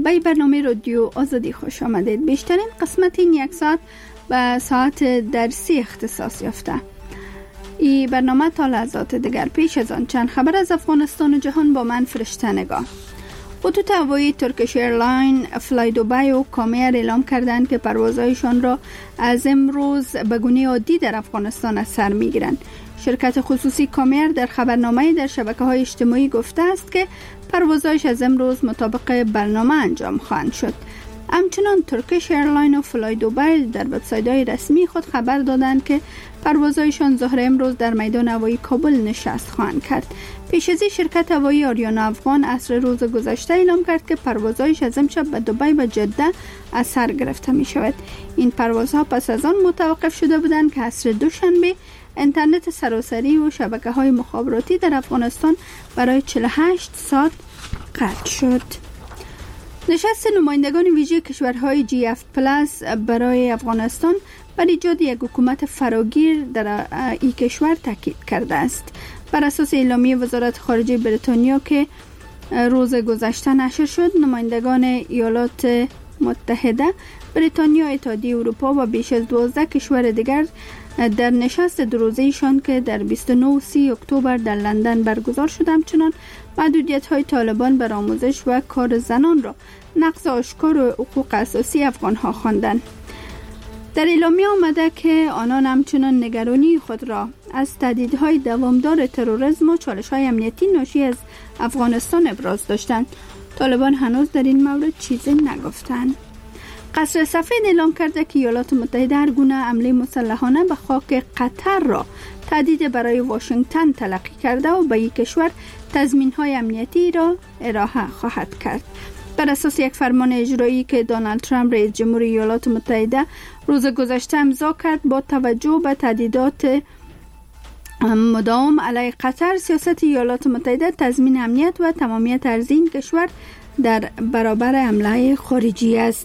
به برنامه رادیو آزادی خوش آمدید. بیشترین قسمت این یک ساعت به ساعت درسی اختصاص یافته. این برنامه تا لحظات دیگر. پیش از آن چند خبر از افغانستان و جهان با من فرشته نگاه. خطوط هوایی ترکیش ایرلاین، فلای دبی و کامیر اعلام کردند که پروازهایشان را از امروز به گونه عادی در افغانستان از سر میگیرند. شرکت خصوصی کامیر در خبرنامه‌ای در شبکه‌های اجتماعی گفته است که پروازهایش از امروز مطابق برنامه انجام خواهند شد. همچنان ترکیش ایرلاین و فلای دبی در وبسایت‌های رسمی خود خبر دادند که پروازهایشان ظهر امروز در میدان هوایی کابل نشست خواهند کرد. پیش از این شرکت هوایی آریانا افغان عصر روز گذشته اعلام کرد که پروازهایش از امشب به دبی و جده از سر گرفته می شود. این پروازها پس از آن متوقف شده بودند که عصر دوشنبه اینترنت سراسری و شبکه‌های مخابراتی در افغانستان برای 48 ساعت قطع شد. نشست نمایندگان ویژه کشورهای G7+ برای افغانستان بر ایجاد یک حکومت فراگیر در این کشور تاکید کرده است. بر اساس اعلامیه وزارت خارجه بریتانیا که روز گذشته نشر شد، نمایندگان ایالات متحده، بریتانیا، اتحادیه اروپا و بیش از 12 کشور دیگر در نشست دو روزه‌ایشان که در 29 و 30 اکتبر در لندن برگزار شد، همچنان محدودیت‌های طالبان بر آموزش و کار زنان را نقض آشکار و حقوق اساسی افغان‌ها خواندند. در اعلامیه آمده که آنان همچنان نگرانی خود را از تهدیدهای دوامدار تروریسم و چالش‌های امنیتی ناشی از افغانستان ابراز داشتند. طالبان هنوز در این مورد چیزی نگفتند. قصر سفید اعلام کرده که ایالات متحده هر گونه حمله مسلحانه به خاک قطر را تهدید برای واشنگتن تلقی کرده و به این کشور تضمین‌های امنیتی را ارائه خواهد کرد. بر اساس یک فرمان اجرایی که دونالد ترامپ رئیس جمهور ایالات متحده روز گذشته امضا کرد، با توجه به تهدیدات مداوم علیه قطر، سیاست ایالات متحده تضمین امنیت و تمامیت ارضی این کشور در برابر حمله خارجی است.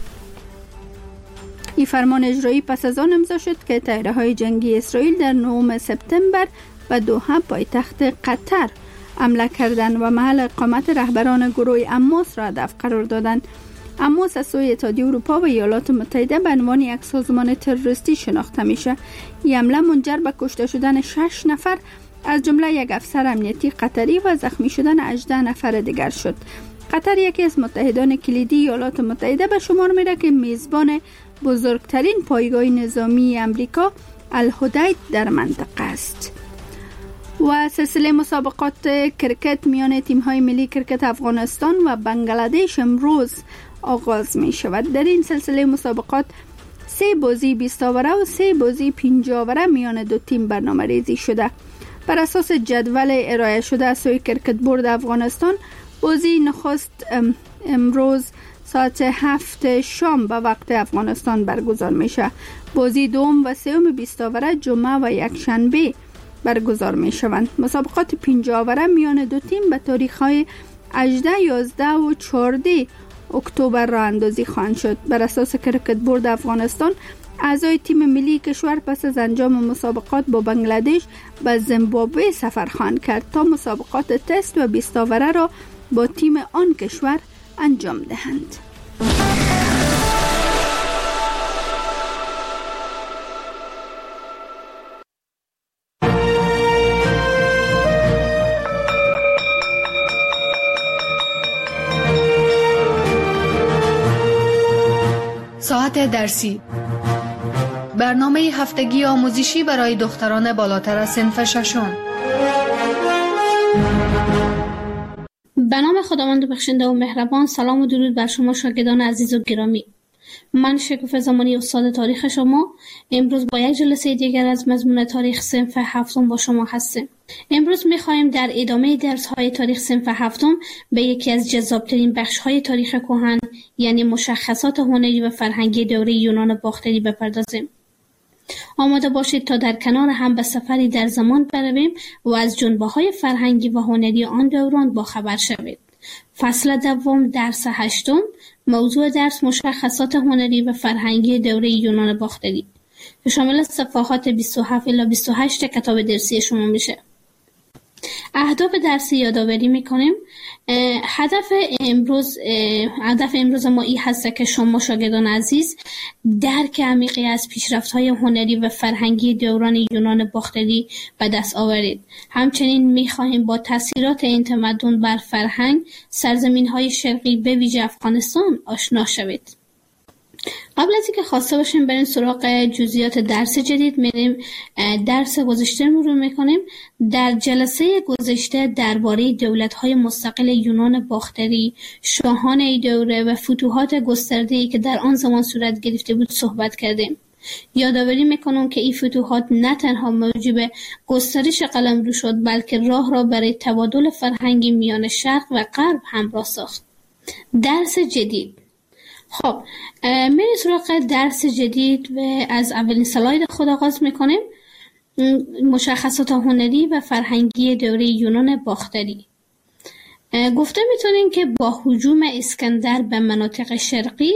این فرمان اجرایی پس از آن امضا شد که طیاره‌های جنگی اسرائیل در 9 سپتامبر به دوحه پایتخت قطر حمله کردند و محل اقامت رهبران گروه حماس را هدف قرار دادند. حماس از سوی اتحادیه اروپا و ایالات متحده به عنوان یک سازمان تروریستی شناخته میشه. این حمله منجر به کشته شدن 6 نفر از جمله یک افسر امنیتی قطری و زخمی شدن 18 نفر دیگر شد. قطر یکی از متحدان کلیدی ایالات متحده به شمار میره که میزبان بزرگترین پایگاه نظامی امریکا الهدید در منطقه است. و سلسله مسابقات کرکت میان تیم‌های ملی کرکت افغانستان و بنگلادش امروز آغاز می شود. در این سلسله مسابقات 3 بازی 20 اوره و 3 بازی 50 اوره میان دو تیم برنامه ریزی شده. بر اساس جدول ارائه شده از سوی کرکت بورد افغانستان، بازی نخست امروز ساعت 7 شام به وقت افغانستان برگزار میشه. بازی دوم و سوم 20 اوره جمعه و یک شنبه برگزار می شوند. مسابقات 50 اوره میان دو تیم به تاریخ‌های 18، 11 و 14 اکتبر راه اندازی خواهند شد. بر اساس کرکت بورد افغانستان، اعضای تیم ملی کشور پس از انجام مسابقات با بنگلادش به زیمبابوه سفر خواهند کرد تا مسابقات تست و 20 اوره را با تیم آن کشور انجام دهند. ساعت درسی، برنامه هفتگی آموزشی برای دختران بالاتر از صنف ششم. به نام خداوند بخشنده و مهربان. سلام و درود بر شما شاگردان عزیز و گرامی. من شکوفه زمانی استاد تاریخ شما امروز با یک جلسه دیگر از مضمون تاریخ صنف هفتم با شما هستیم. امروز می‌خوایم در ادامه درس‌های تاریخ صنف هفتم به یکی از جذاب‌ترین بخش‌های تاریخ کهن، یعنی مشخصات هنری و فرهنگی دوره یونان باختری بپردازیم. آماده باشید تا در کنار هم به سفری در زمان برویم و از جنبه‌های فرهنگی و هنری آن دوران باخبر شوید. فصل دوم، درس هشتم. موضوع درس مشخصات هنری و فرهنگی دوره یونان باختری که شامل صفحات 27 الی 28 کتاب درسی شما میشه. اهداف درسی یادآوری میکنیم. هدف امروز ما این هست که شما شاگردان عزیز درک عمیقی از پیشرفت‌های هنری و فرهنگی دوران یونان باختری به دست آورید. همچنین میخواهیم با تاثیرات این تمدن بر فرهنگ سرزمین‌های شرقی به ویژه افغانستان آشنا شوید. قبل از اینکه خواسته باشیم بریم سراغ جزئیات درس جدید، میریم درس گذشته مرور میکنیم. در جلسه گذشته درباره دولت‌های مستقل یونان باختری، شاهان این دوره و فتوحات گسترده‌ای که در آن زمان صورت گرفته بود صحبت کردیم. یادآوری میکنم که این فتوحات نه تنها موجب گسترش قلمرو شد، بلکه راه را برای تبادل فرهنگی میان شرق و غرب همراه ساخت. درس جدید. خب میریم سراغ درس جدید و از اولین سلاید خود آغاز میکنیم. مشخصات هنری و فرهنگی دوره یونان باختری. گفته میتونیم که با هجوم اسکندر به مناطق شرقی،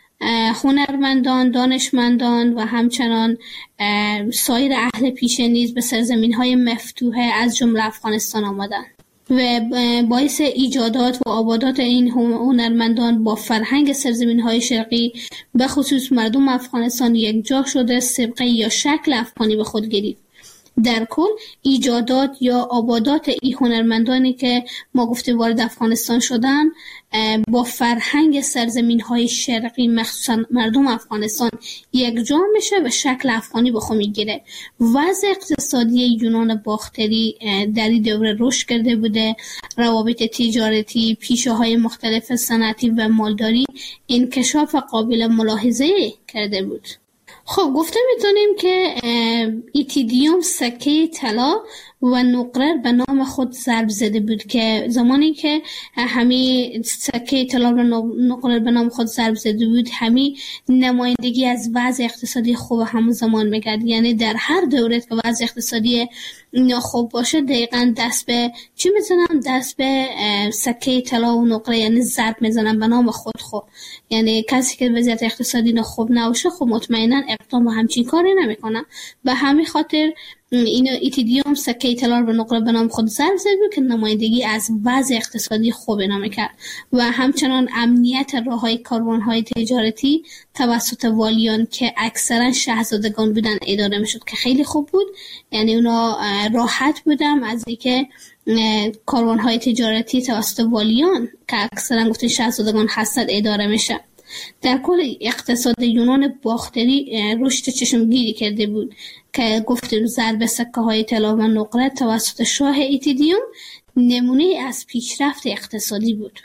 هنرمندان، دانشمندان و همچنان سایر اهل پیشه نیز به سرزمین‌های مفتوحه از جمله افغانستان آمدند و باعث ایجادات و آبادات این هنرمندان با فرهنگ سرزمین‌های شرقی به خصوص مردم افغانستان یکجا شده سبقه یا شکل افغانی به خود گرفت. در کل ایجادات یا آبادات این هنرمندانی که ما گفته وارد افغانستان شدن با فرهنگ سرزمین‌های شرقی مخصوصا مردم افغانستان یکجا میشه و شکل افغانی به خود میگیره. وضع اقتصادی یونان باختری در این دوره رشد کرده بوده، روابط تجارتی، پیشه‌های مختلف صنعتی و مالداری انکشاف قابل ملاحظه کرده بود. خب گفته میتونیم که ایتیدیوم سکه طلا و نقره به نام خود ضرب زده بود که زمانی که همین سکه طلا و نقره به نام خود ضرب زده بود همین نمایندگی از وضع اقتصادی خوب همون زمان میکرد. یعنی در هر دوره که وضع اقتصادی خوب باشه دقیقاً دست به چی میزنن؟ دست به سکه طلا و نقره یعنی ضرب میزنن به نام خود. خب یعنی کسی که وضعیت اقتصادی خوب نباشه خب مطمئنا اقدام به همچین کاری نمیکنه. به همین خاطر این ایتیدیوم سکه طلا و نقره به نام خود ضرب زد بود که نمایندگی از وضع اقتصادی خوب نام کرد و همچنان امنیت راههای کاروانهای تجارتی توسط والیان که اکثرا شاهزادگان بودن اداره میشد که خیلی خوب بود. یعنی اونا راحت بودن از اینکه کاروانهای تجارتی توسط والیان که اکثرا گفتن شاهزادگان هستند اداره میشه. در کل اقتصاد یونان باختری رشد چشمگیری کرده بود که گفتیم ضرب سکه های طلا و نقره توسط شاه ایتیدیوم نمونه از پیشرفت اقتصادی بود.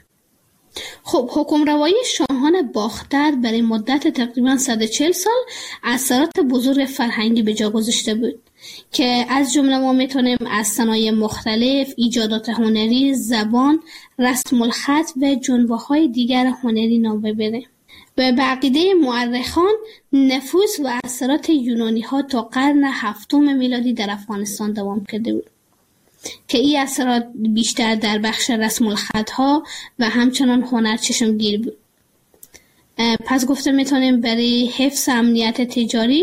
خب حکمروایی شاهان باختر برای مدت تقریبا 140 سال اثرات بزرگ فرهنگی به جا گذاشته بود که از جمله ما میتونیم از صنایع مختلف، ایجادات هنری، زبان، رسم الخط و جنبه‌های دیگر هنری نام ببریم. و به عقیده مورخان نفوذ و اثرات یونانی‌ها تا قرن هفتم میلادی در افغانستان دوام کرده بود که این اثرات بیشتر در بخش رسم الخط‌ها و همچنان هنر چشمگیر بود. پس گفته میتونیم برای حفظ امنیت تجاری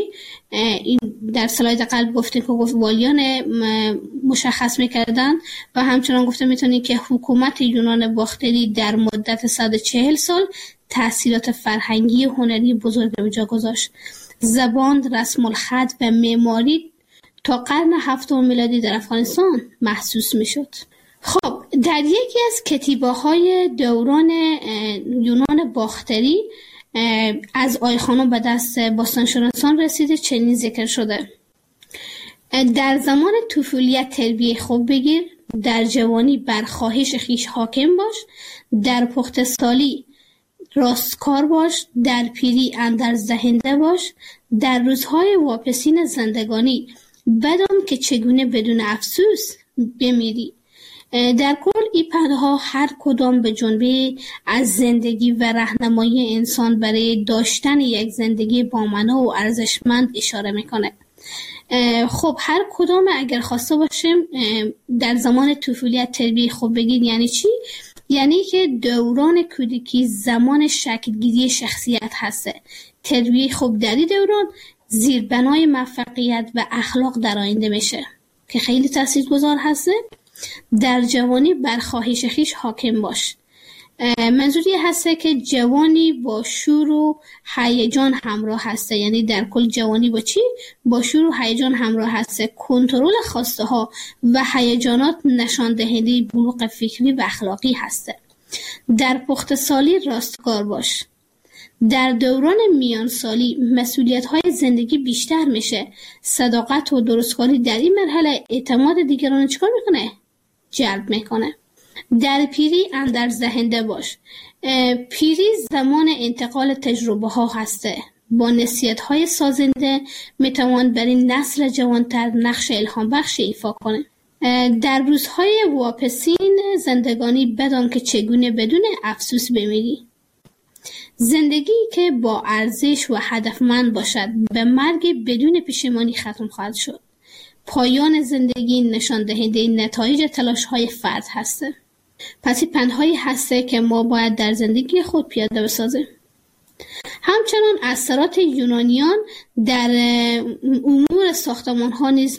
در سلاید قبل گفتیم که والیان مشخص میکردن و همچنان گفته میتونیم که حکومت یونان باختری در مدت 140 سال تأثیرات فرهنگی و هنری بزرگ به جا گذاشت. زبان، رسم الخط و معماری تا قرن هفتم میلادی در افغانستان محسوس میشد. خب در یکی از کتیبه‌های دوران یونان باختری از آیخانو به دست باستانشناسان رسیده چنین ذکر شده: در زمان طفولیت تربیه خوب بگیر، در جوانی بر خواهش خویش حاکم باش، در پخته‌سالی راستکار باش، در پیری اندرز دهنده باش، در روزهای واپسین زندگانی بدان که چگونه بدون افسوس بمیری. در کل این پندها هر کدام به جنبه از زندگی و راهنمایی انسان برای داشتن یک زندگی بامعنی و ارزشمند اشاره میکنه. خب هر کدام اگر خواسته باشیم در زمان طفولیت تربیه خوب بگیر یعنی چی؟ یعنی که دوران کودکی زمان شکلگیری شخصیت هسته. تربیه خوب در این دوران زیربنای موفقیت و اخلاق در آینده میشه که خیلی تاثیرگذار هسته. در جوانی بر خواهش خویش حاکم باش. منظوری هسته که جوانی با شور و هیجان همراه هسته، یعنی در کل جوانی با چی؟ با شور و هیجان همراه هسته. کنترل خواسته ها و هیجانات نشان دهنده بلوغ فکری و اخلاقی هسته. در پخته‌سالی راستکار باش. در دوران میانسالی مسئولیت‌های زندگی بیشتر میشه. صداقت و درستکاری در این مرحله اعتماد دیگران چیکار میکنه؟ جلب میکنه. در پیری اندر زهنده باش. پیری زمان انتقال تجربه ها هسته. با نصیحت های سازنده میتوان بر این نسل جوانتر نقش الهام بخش ایفا کنه. در روزهای واپسین زندگانی بدان که چگونه بدون افسوس بمیری. زندگی که با ارزش و هدفمند باشد به مرگ بدون پشیمانی ختم خواهد شد. پایان زندگی نشان دهنده نتایج تلاش های فرد هسته. پس این پندهایی هسته که ما باید در زندگی خود پیاده بسازیم. همچنان اثرات یونانیان در امور ساختمان ها نیز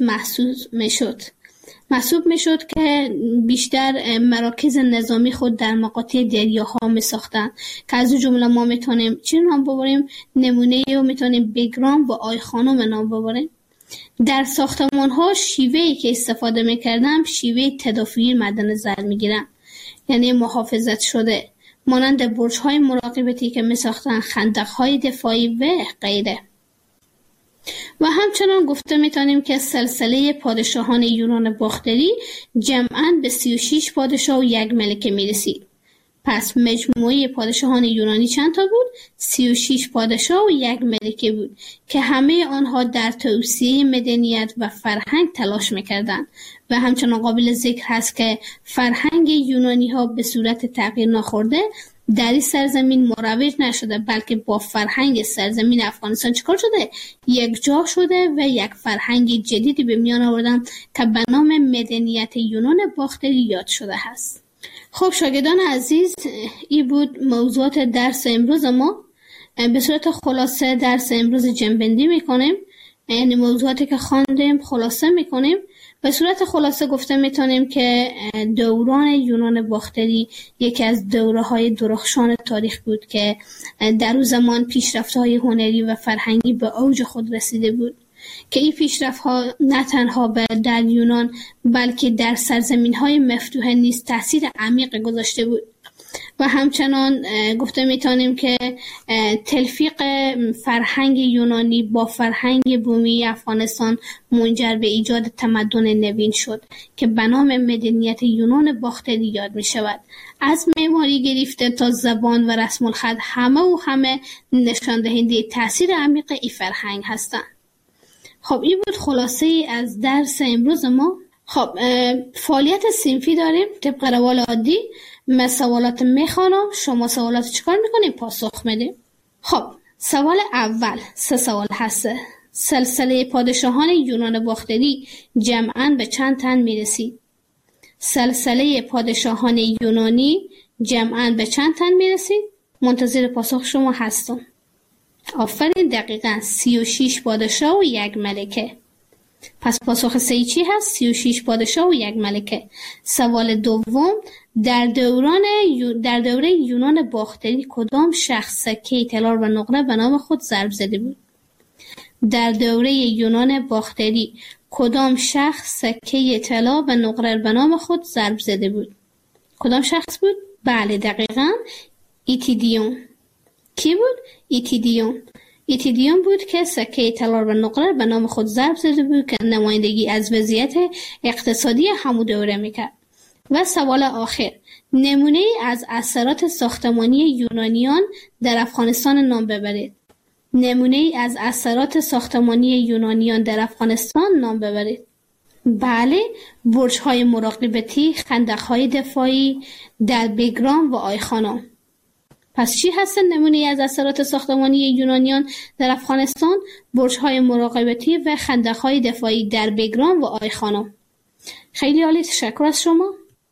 محسوب میشد که بیشتر مراکز نظامی خود در مقاطع دریاها می ساختند که از جمله ما میتونیم چی نام ببریم؟ نمونه رو میتونیم بگرام و آی خانم نام ببریم. در ساختمان ها شیوهی که استفاده میکردم شیوه تدافعی مد نظر میگیرم، یعنی محافظت شده، مانند برج های مراقبتی که میساختن، خندق های دفاعی و غیره. و همچنان گفته میتونیم که سلسله پادشاهان یونان باختری جمعاً به 36 پادشاه و یک ملکه میرسید. پس مجموعه پادشاهان یونانی چند تا بود؟ 36 پادشاه و یک ملکه بود که همه آنها در توسعه مدنیت و فرهنگ تلاش میکردند. و همچنان قابل ذکر هست که فرهنگ یونانی ها به صورت تغییر نخورده در این سرزمین مروج نشده، بلکه با فرهنگ سرزمین افغانستان چیکار شده؟ یک جا شده و یک فرهنگ جدیدی به میان آوردن که به نام مدنیت یونان باختری یاد شده هست. خب شاگردان عزیز، این بود موضوعات درس امروز ما. به صورت خلاصه درس امروز جمع‌بندی میکنیم، یعنی موضوعاتی که خواندیم خلاصه میکنیم. به صورت خلاصه گفته میتونیم که دوران یونان باختری یکی از دوره‌های درخشان تاریخ بود که در اون زمان پیشرفت‌های هنری و فرهنگی به اوج خود رسیده بود که این پیشرفت‌ها نه تنها در یونان بلکه در سرزمین‌های مفتوحه نیز تأثیر عمیق گذاشته بود. و همچنان گفته میتونیم که تلفیق فرهنگ یونانی با فرهنگ بومی افغانستان منجر به ایجاد تمدن نوین شد که به نام مدنیت یونان باختری یاد می شود. از معماری گرفته تا زبان و رسم الخط همه نشان دهنده تاثیر عمیق این فرهنگ هستند. خب این بود خلاصه ای از درس امروز ما. خب فعالیت صنفی داریم طبق روال عادی. من سوالات میخوانم، شما سوالات چیکار میکنیم؟ پاسخ میدیم. خب سوال اول 3 سوال هسته. سلسله پادشاهان یونان باختری جمعاً به چند تن میرسید؟ سلسله پادشاهان یونانی جمعاً به چند تن میرسید؟ منتظر پاسخ شما هستم. آفرین، دقیقاً 36 پادشاه و یک ملکه. پس پاسخ صحیح چی هست؟ 36 پادشاه و یک ملکه. سوال دوم، در دوره یونان باختری کدام شخص سکه طلا و نقره به نام خود ضرب زده بود؟ در دوره یونان باختری کدام شخص سکه طلا و نقره به نام خود ضرب زده بود؟ کدام شخص بود؟ بله دقیقاً ایتیدیون. کی بود؟ ایتیدیون بود که سکه طلا و نقره به نام خود ضرب زده بود که نمایندگی از وضعیت اقتصادی همون دوره میکرد. و سوال آخر، نمونه از اثرات ساختمانی یونانیان در افغانستان نام ببرید. نمونه از اثرات ساختمانی یونانیان در افغانستان نام ببرید. بله، برج‌های مراقبتی، خندق‌های دفاعی در بگرام و آیخانام. پس چی هستن نمونه از اثرات ساختمانی یونانیان در افغانستان؟ برج‌های مراقبتی و خندق‌های دفاعی در بگرام و آیخانام. خیلی عالی، تشکر از شما.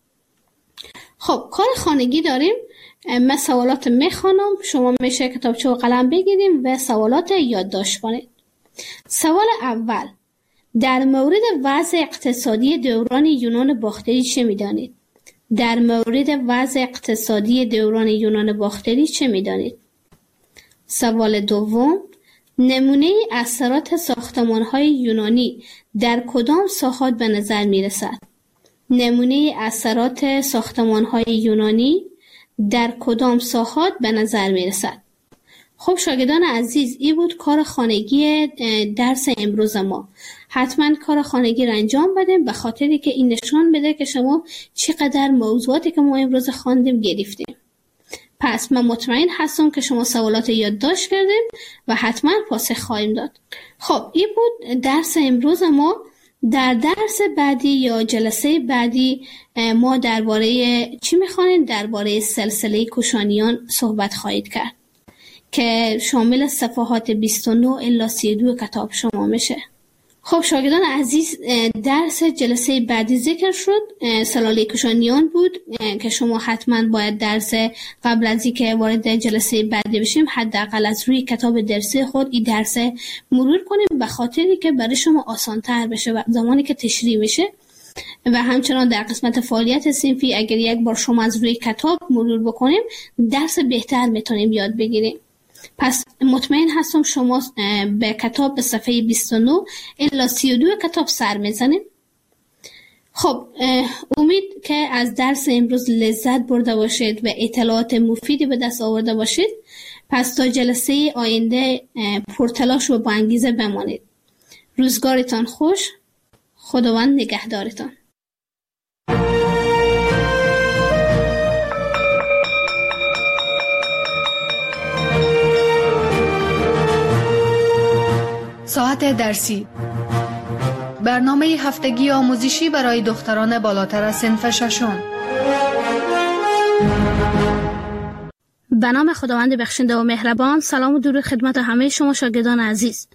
خب کار خانگی داریم. من سوالات میخوانم، شما میشه کتابچه و قلم بگیریم و سوالات یادداشت کنید. سوال اول، در مورد وضع اقتصادی دوران یونان باختری چه می‌دانید؟ در مورد وضع اقتصادی دوران یونان باختری چه می‌دانید؟ سوال دوم، نمونه اثرات ساختمان‌های یونانی در کدام ساحات به نظر می‌رسد؟ نمونه اثرات ساختمان‌های یونانی در کدام ساحات به نظر می‌رسد؟ خب شاگردان عزیز، این بود کار خانگی درس امروز ما. حتما کار خانگی را انجام بدیم، به خاطری که این نشان بده که شما چقدر موضوعاتی که ما امروز خواندیم گرفتیم. پس من مطمئن هستم که شما سوالات یادداشت کردیم و حتما پاسخ خواهیم داد. خب این بود درس امروز ما. در درس بعدی یا جلسه بعدی ما درباره چی میخوانیم؟ درباره سلسله کوشانیان صحبت خواهید کرد که شامل صفحات 29 الی 32 کتاب شما میشه. خب شاگردان عزیز، درس جلسه بعدی ذکر شد، سلاله کوشانیان بود که شما حتما باید درس قبل از اینکه وارد جلسه بعدی بشیم حداقل از روی کتاب درسی خود این درس مرور کنیم، به خاطری که برای شما آسان‌تر بشه و زمانی که تشریح میشه. و همچنان در قسمت فعالیت صنفی اگر یک بار شما از روی کتاب مرور بکنیم درس بهتر میتونیم یاد بگیریم. پس مطمئن هستم شما به کتاب به صفحه 29 الی 32 کتاب سر میزنید. خب امید که از درس امروز لذت برده باشید و اطلاعات مفیدی به دست آورده باشید. پس تا جلسه آینده پرتلاش و با انگیزه بمانید. روزگارتان خوش. خداوند نگهدارتان. ساعت درسی، برنامه هفتگی آموزشی برای دختران بالاتر از صنف ششم. به نام خداوند بخشنده و مهربان. سلام و درود خدمت همه شما شاگردان عزیز.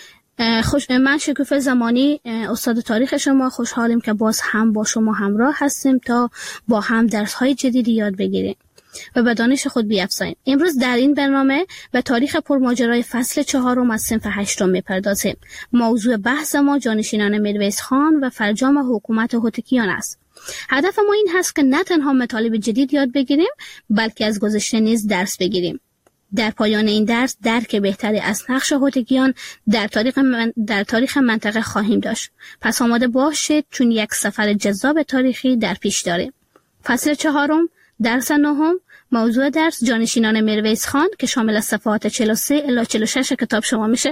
من شکوفه زمانی استاد تاریخ شما خوشحالیم که باز هم با شما همراه هستیم تا با هم درس‌های جدیدی یاد بگیریم و به دانش خود بیفزاییم. امروز در این برنامه به تاریخ پرماجرای فصل 4 از صنف 8 میپردازیم. موضوع بحث ما جانشینان میرویس خان و فرجام حکومت هوتکیان است. هدف ما این هست که نه تنها مطالب جدید یاد بگیریم بلکه از گذشته نیز درس بگیریم. در پایان این درس درک بهتری از نقش هوتکیان در تاریخ منطقه خواهیم داشت. پس آماده باشید چون یک سفر جذاب تاریخی در پیش داریم. فصل 4 درس 9 موضوع درس جانشینان میرویس خان که شامل از صفحات 43 الی 46 کتاب شما میشه.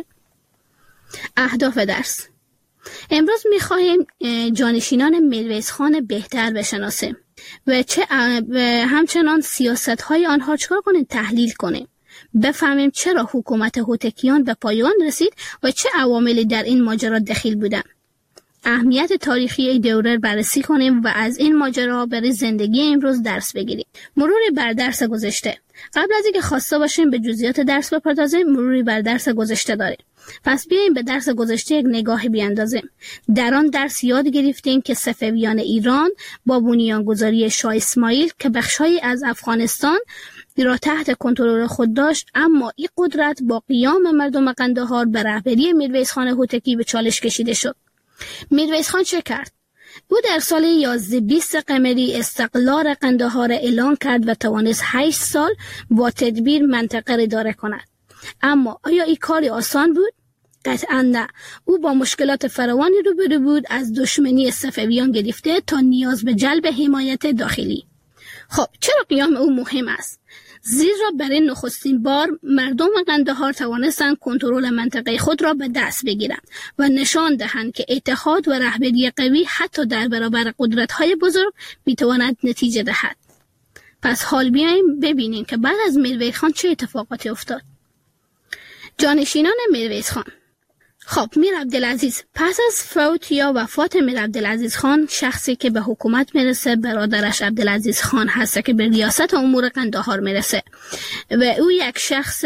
اهداف درس: امروز میخواهیم جانشینان میرویس خان بهتر بشناسیم و همچنان سیاست های آنها چکار کنیم تحلیل کنیم، بفهمیم چرا حکومت هوتکیان به پایان رسید و چه عواملی در این ماجرا دخیل بودند. اهمیت تاریخی دوره بررسی کنیم و از این ماجرا برای زندگی امروز درس بگیریم. مروری بر درس گذشته. قبل از اینکه خواسته باشیم به جزئیات درس بپردازیم، مروری بر درس گذشته داریم. پس بیاییم به درس گذشته یک نگاهی بیاندازیم. در آن درس یاد گرفتیم که صفویان ایران با بنیانگذاری شاه اسماعیل که بخشی از افغانستان را تحت کنترل خود داشت، اما این قدرت با قیام مردم قندهار به رهبری میرویس خان هوتکی به چالش کشیده شد. میرویس خان چه کرد؟ او در سال 1120 قمری استقلال قندهار اعلان کرد و توانست 8 سال با تدبیر منطقه را اداره کند. اما آیا این کاری آسان بود؟ قطعا نه. او با مشکلات فراوانی روبرو بود، از دشمنی صفویان گرفته تا نیاز به جلب حمایت داخلی. خب چرا قیام او مهم است؟ زیرا برای نخستین بار مردم قندهار توانستند کنترل منطقه خود را به دست بگیرند و نشان دهند که اتحاد و رهبری قوی حتی در برابر قدرت‌های بزرگ می‌تواند نتیجه دهد. پس حال بیاییم ببینیم که بعد از میرویس خان چه اتفاقاتی افتاد. جانشینان میرویس خان. خب میر عبدالعزیز پس از فوت یا وفات میر عبدالعزیز خان، شخصی که به حکومت میرسه برادرش عبدالعزیز خان هست که به ریاست امور قندهار میرسه و او یک شخص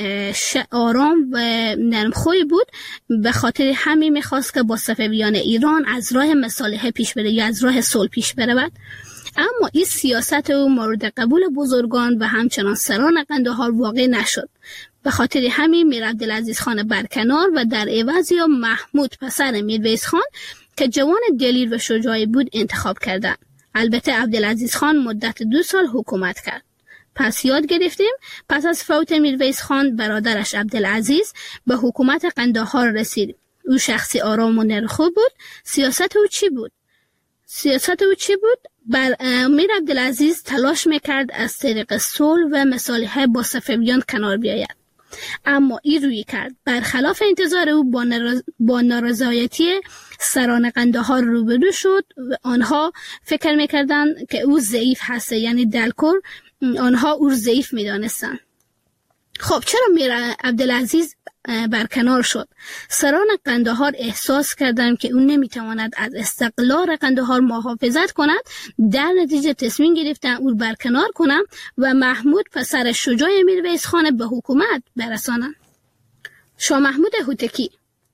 آرام و نرمخوی بود. به خاطر همین میخواست که با صفویان ایران از راه مصالحه پیش بره یا از راه صلح پیش برود. اما این سیاست او مورد قبول بزرگان و همچنان سران قندهار واقع نشد. به خاطر همین میر عبدالعزیز خان برکنار و در عوض یا محمود پسر میرویس خان که جوان دلیر و شجاعی بود انتخاب کردند. البته عبدالعزیز خان مدت 2 سال حکومت کرد. پس یاد گرفتیم پس از فوت میرویس خان برادرش عبدالعزیز به حکومت قندهار رسید. او شخصی آرام و نرخو بود. سیاست او چی بود؟ میر عبدالعزیز تلاش میکرد از طریق صلح و مصالحه با صفویان کنار بیاید. اما این روی کرد. برخلاف انتظار او با نارضایتی سران قندهار روبرو شد و آنها فکر میکردند که او ضعیف هست، یعنی دلکور آنها او ضعیف میدانستند. خب چرا میر عبدالعزیز برکنار شد؟ سران قندهار احساس کردند که او نمیتواند از استقلال قندهار محافظت کند. در نتیجه تصمیم گرفتند او برکنار کنند و محمود پسر شجاع میرویس خان به حکومت برسانند. شاه محمود هوتکی.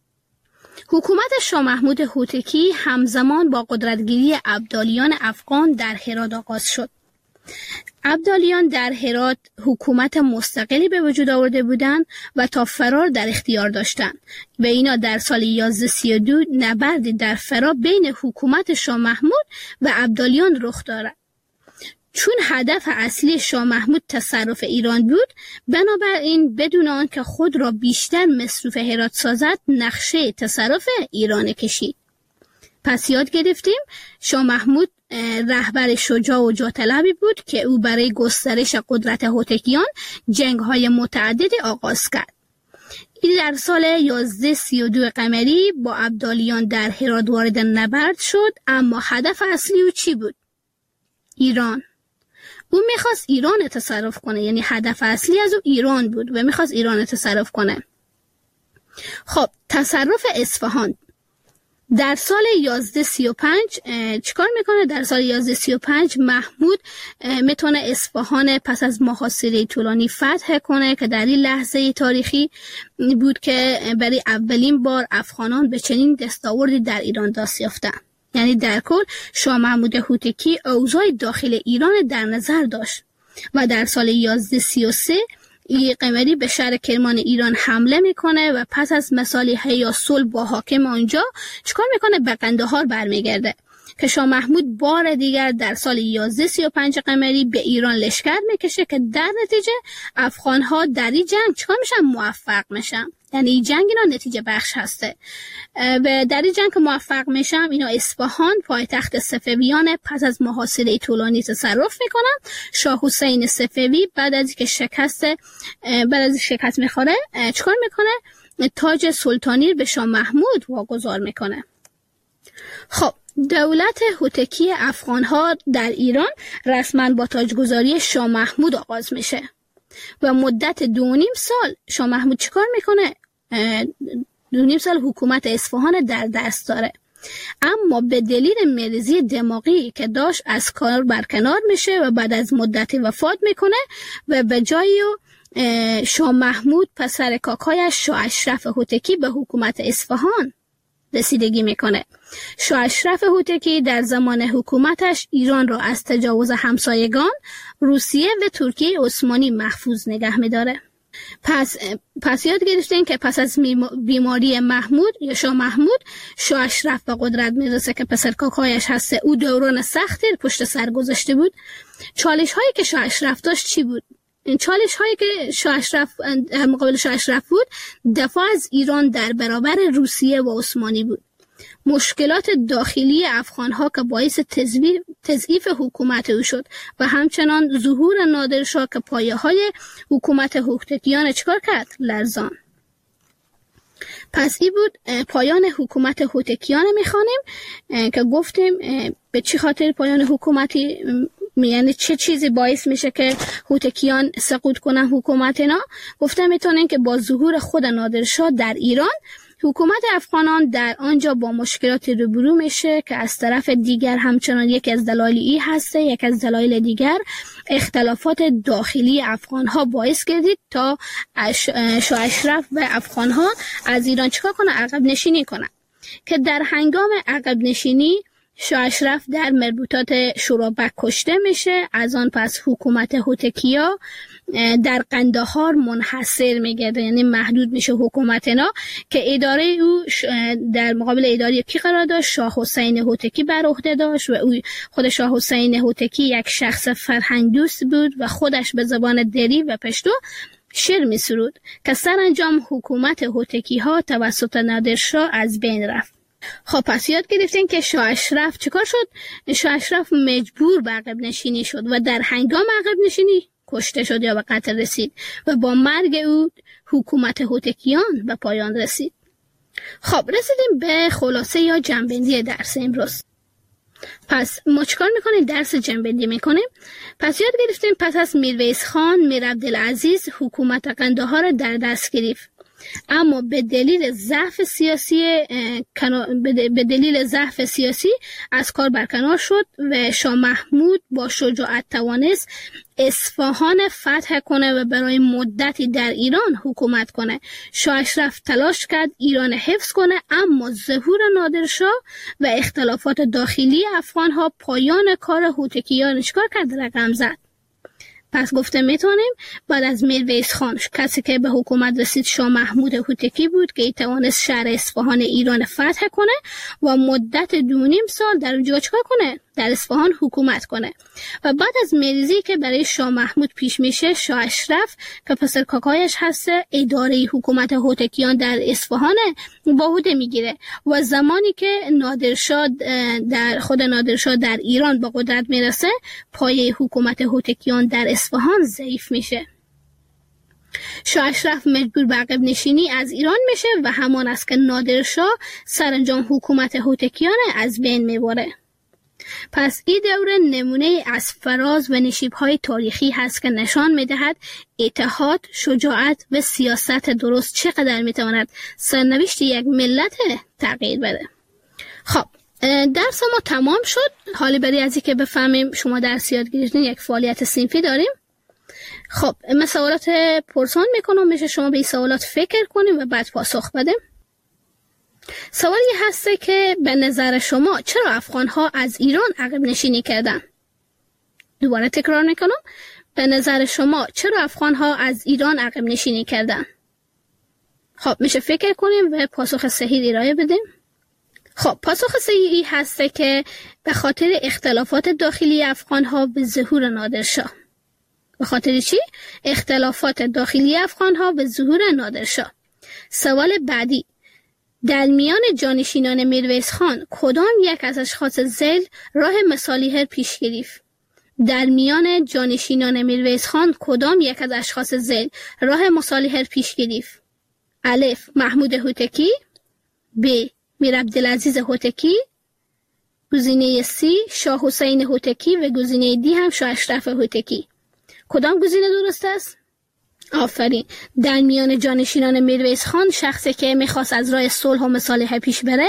حکومت شاه محمود هوتکی همزمان با قدرتگیری ابدالیان افغان در هرات آغاز شد. ابدالیان در هرات حکومت مستقلی به وجود آورده بودند و تا فرار در اختیار داشتند و اینا در سال 1132 نبردی در فرار بین حکومت شاه محمود و ابدالیان رخ دارد. چون هدف اصلی شاه محمود تصرف ایران بود، بنابراین بدون آنکه خود را بیشتر مصروف هرات سازد نقشه تصرف ایران کشید. پس یاد گرفتیم شاه محمود رهبر شجاع و جاه‌طلبی بود که او برای گسترش قدرت هوتکیان جنگ‌های متعددی آغاز کرد. این در سال 1132 قمری با ابدالیان در هرات وارد نبرد شد، اما هدف اصلی او چی بود؟ ایران. او میخواست ایران تصرف کنه، یعنی هدف اصلی از او ایران بود و میخواست ایران تصرف کنه. خب تصرف اصفهان در سال 1135 چیکار میکنه؟ در سال 1135 محمود میتونه اصفهان پس از محاصره طولانی فتح کنه که در این لحظه تاریخی بود که برای اولین بار افغانان به چنین دستاوردی در ایران دست یافتن. یعنی در کل شاه محمود هوتکی اوضاع داخل ایران در نظر داشت و در سال 1133 قمری به شهر کرمان ایران حمله میکنه و پس از مصالحه یا صلح با حاکم آنجا چیکار میکنه؟ به قندهار برمیگرده که شاه محمود بار دیگر در سال 1135 قمری به ایران لشکر میکشه که در نتیجه افغانها در این جنگ چیکار میشن؟ موفق میشن. یعنی این جنگ اینا نتیجه بخش هسته و در این جنگ که موفق میشن اینا اصفهان پایتخت صفویان پس از محاصره طولانی تصرف میکنن. شاه حسین صفوی بعد از اینکه شکست میخوره چیکار میکنه؟ تاج سلطانی به شاه محمود واگذار میکنه. خب دولت هوتکی افغانها در ایران رسما با تاجگذاری شاه محمود آغاز میشه و مدت 2.5 سال شاه محمود چیکار میکنه؟ 2.5 سال حکومت اصفهان در دست داره، اما به دلیل مریضی دماغی که داشت از کار برکنار میشه و بعد از مدتی وفات میکنه و به جای شاه محمود پسر کاکایش شاه اشرف هوتکی به حکومت اصفهان رسیدگی میکنه. شاه اشرف هوتکی در زمان حکومتش ایران را از تجاوز همسایگان روسیه و ترکیه عثمانی محفوظ نگه میداره. پس یاد گرفتین که پس از بیماری محمود یا شاه محمود، شاه اشرف به قدرت میرسه که پسر کاکایش هسته. او دوران سختی پشت سر گذاشته بود. چالش هایی که شاه اشرف داشت چی بود؟ این چالش هایی که شاه اشرف مقابل شاه اشرف بود دفاع از ایران در برابر روسیه و عثمانی بود. مشکلات داخلی افغانها که باعث تضعیف حکومت او شد و همچنان ظهور نادرشاه که پایه های حکومت هوتکیان چکار کرد؟ لرزان. پس این بود پایان حکومت هوتکیان میخوانیم که گفتیم به چی خاطر پایان حکومتی، یعنی چه چیزی باعث میشه که هوتکیان سقوط کنن حکومت اینا. گفتم میتونن که با ظهور خود نادرشاه در ایران حکومت افغانان در آنجا با مشکلات روبرو میشه که از طرف دیگر همچنان یک از دلایل ای هسته، یک از دلایل دیگر اختلافات داخلی افغانها باعث گردید تا شاه اشرف و افغانها از ایران چیکار کنن؟ عقب نشینی کنن که در هنگام عقب نشینی شاه اشرف در مربوطات شورابک کشته میشه. از آن پس حکومت هوتکیا در قندهار منحصر میگرده، یعنی محدود میشه حکومت اینا که اداره او در مقابل اداره کی قرار داشت؟ شاه حسین هوتکی بر عهده داشت و او خود شاه حسین هوتکی یک شخص فرهنگ دوست بود و خودش به زبان دری و پشتو شعر می سرود که سرانجام حکومت هوتکی ها توسط نادرشاه از بین رفت. خب پس یاد گرفتین که شاه اشرف چیکار شد؟ شاه اشرف مجبور به عقب نشینی شد و در هنگام عقب نشینی کشته شد یا به قتل رسید و با مرگ او حکومت هوتکیان به پایان رسید. خب رسیدیم به خلاصه یا جنبندی درس امروز. پس ما چیکار میکنیم؟ درس جنبندی میکنیم. پس یاد گرفتیم پس از میرویس خان میر عبدالعزیز حکومت قندهار را در دست گرفت، اما به دلیل ضعف سیاسی از کار برکنار شد و شاه محمود با شجاعت توانست اصفهان فتح کنه و برای مدتی در ایران حکومت کنه. شاه اشرف تلاش کرد ایران حفظ کنه، اما ظهور نادرشاه و اختلافات داخلی افغان ها پایان کار هوتکیان چیکار کرد؟ رقم زد. پس گفته میتونیم بعد از میرویس خان کسی که به حکومت رسید شاه محمود هوتکی بود که توانست شهر اصفهان ایران فتح کنه و مدت 2.5 سال در اونجا چیکار کنه؟ در اصفهان حکومت کنه. و بعد از مریضی که برای شاه محمود پیش میشه، شاه اشرف که پسر کاکایش هست اداره حکومت هوتکیان در اصفهان با عهده میگیره و زمانی که نادرشاه در ایران با قدرت میرسه، پایه حکومت هوتکیان در اصفهان ضعیف میشه. شاه اشرف مجبور به عقب نشینی از ایران میشه و همان است که نادرشاه سرانجام حکومت هوتکیان از بین میبره. پس این دوره نمونه از فراز و نشیب‌های تاریخی هست که نشان می‌دهد اتحاد، شجاعت و سیاست درست چقدر می‌تواند سرنوشت یک ملت تغییر بده. خب درس ما تمام شد. حالا برای از اینکه بفهمیم شما درس یاد گرفتین، یک فعالیت صنفی داریم. خب من سوالات پرسان میکنم، میشه شما به این سوالات فکر کنیم و بعد پاسخ بدیم. سوالی هسته که به نظر شما چرا افغان‌ها از ایران عقب نشینی کردن؟ دوباره تکرار میکنم، به نظر شما چرا افغان‌ها از ایران عقب نشینی کردن؟ خب میشه فکر کنیم و پاسخ صحیح ارائه بدیم. خب پاسخ صحیحی هسته که به خاطر اختلافات داخلی افغان‌ها به ظهور نادرشاه. به خاطر چی؟ اختلافات داخلی افغان‌ها به ظهور نادرشاه. سوال بعدی، در میان جانشینان میرویس خان کدام یک از اشخاص ذیل راه مصالح پیش گرفت؟ در میان جانشینان میرویس خان کدام یک از اشخاص ذیل راه مصالح پیش گرفت؟ الف محمود هوتکی، ب میر عبدالعزیز هوتکی، گزینه سی شاه حسین هوتکی و گزینه دی هم شاه اشرف هوتکی. کدام گزینه درست است؟ آفرین. در میان جانشینان میرویس خان شخصی که میخواست از راه صلح و مصالحه پیش بره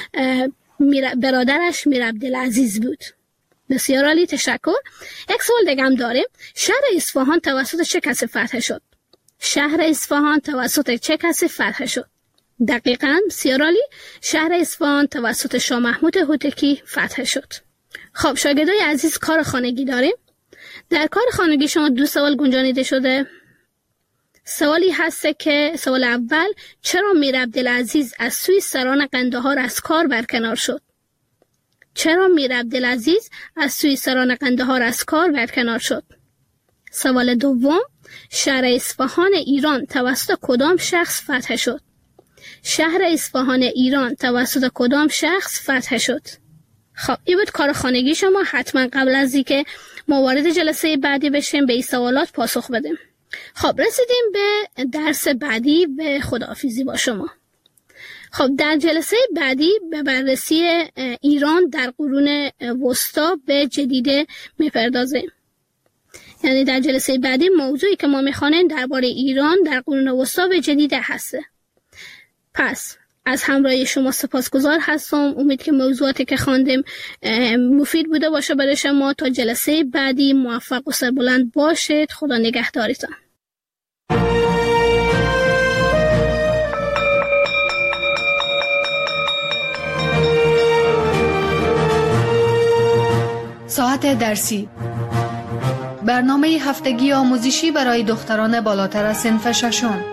برادرش میر عبدالعزیز بود. بسیار عالی، تشکر. یک سوال دیگه هم داریم. شهر اصفهان توسط چه کسی فتح شد؟ شهر اصفهان توسط چه کسی فتح شد؟ دقیقاً، بسیار عالی. شهر اصفهان توسط شاه محمود هوتکی فتح شد. خب شاگردای عزیز، کار خانگی داریم. در کار خانگی شما 2 سوال گنجانیده شده. سوالی هست که سوال اول، چرا میر عبدالعزیز از سوی سران قندهار از کار برکنار شد؟ چرا میر عبدالعزیز از سوی سران قندهار از کار برکنار شد؟ سوال دوم، شهر اصفهان ایران توسط کدام شخص فتح شد؟ شهر اصفهان ایران توسط کدام شخص فتح شد؟ خب این بود کار خانگی شما. حتما قبل از اینکه ما وارد جلسه بعدی بشیم به این سوالات پاسخ بدیم. خب رسیدیم به درس بعدی. به خداحافظی با شما. خب در جلسه بعدی به بررسی ایران در قرون وسطا به جدیده میپردازیم. یعنی در جلسه بعدی موضوعی که ما میخوانیم درباره ایران در قرون وسطا به جدیده هسته. پس از همراهی شما سپاسگزار هستم. امید که موضوعاتی که خواندیم مفید بوده باشه برای شما. تا جلسه بعدی موفق و سربلند باشید. خدا نگهدارتان. ساعت درسی، برنامه هفتگی آموزشی برای دختران بالاتر از صنف ششم.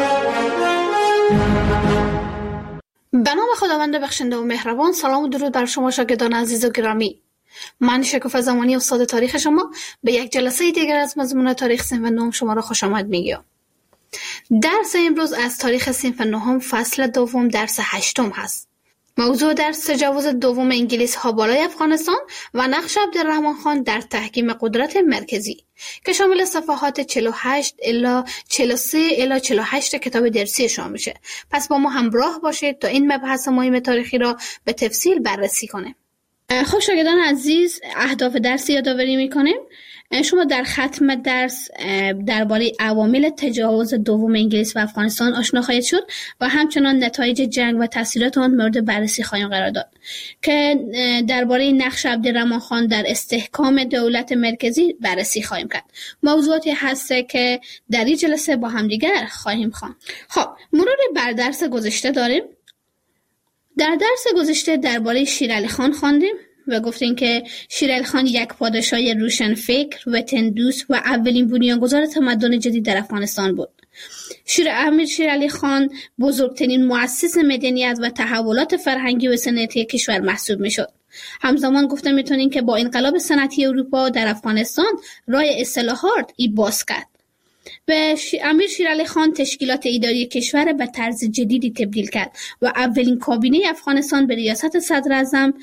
به نام خداوند بخشنده و مهربان. سلام و درود بر شما شاگردان عزیز و گرامی. من شکوفه زمانی استاد تاریخ شما به یک جلسه دیگر از مضمون تاریخ صنف نهم شما را خوش آمد میگم. درس امروز از تاریخ صنف نهم فصل دوم درس 8 هست. موضوع درس تجاوز دوم انگلیس ها بالای افغانستان و نقش عبدالرحمن خان در تحکیم قدرت مرکزی که شامل صفحات 48 الی 43 الی 48 کتاب درسی شما میشه. پس با ما همراه باشید تا این مبحث مهم تاریخی را به تفصیل بررسی کنیم. خب شاگردان عزیز، اهداف درس یادآوری میکنیم. شما در ختم درس درباره عوامل تجاوز دوم انگلیس و افغانستان آشنا خواهید شد و همچنان نتایج جنگ و تاثیرات آن مورد بررسی خواهیم قرار داد که درباره نقش عبدالرحمن خان در استحکام دولت مرکزی بررسی خواهیم کرد. موضوعاتی هست که در این جلسه با هم دیگر خواهیم خواند. خب مروری بر درس گذشته داریم. در درس گذشته درباره شیرعلی خان خواندیم و گفتیم که شیرعلی خان یک پادشاه روشنفکر، وطندوست و اولین بنیانگذار تمدن جدید در افغانستان بود. امیر شیرعلی خان بزرگترین مؤسس مدنیت و تحولات فرهنگی و صنعتی کشور محسوب میشد. همزمان گفته میتونیم که با انقلاب صنعتی اروپا در افغانستان راه اصلاحات باز کرد. و امیر شیرعلی خان تشکیلات اداری کشور به طرز جدیدی تبدیل کرد و اولین کابینه افغانستان به ریاست صدر اعظم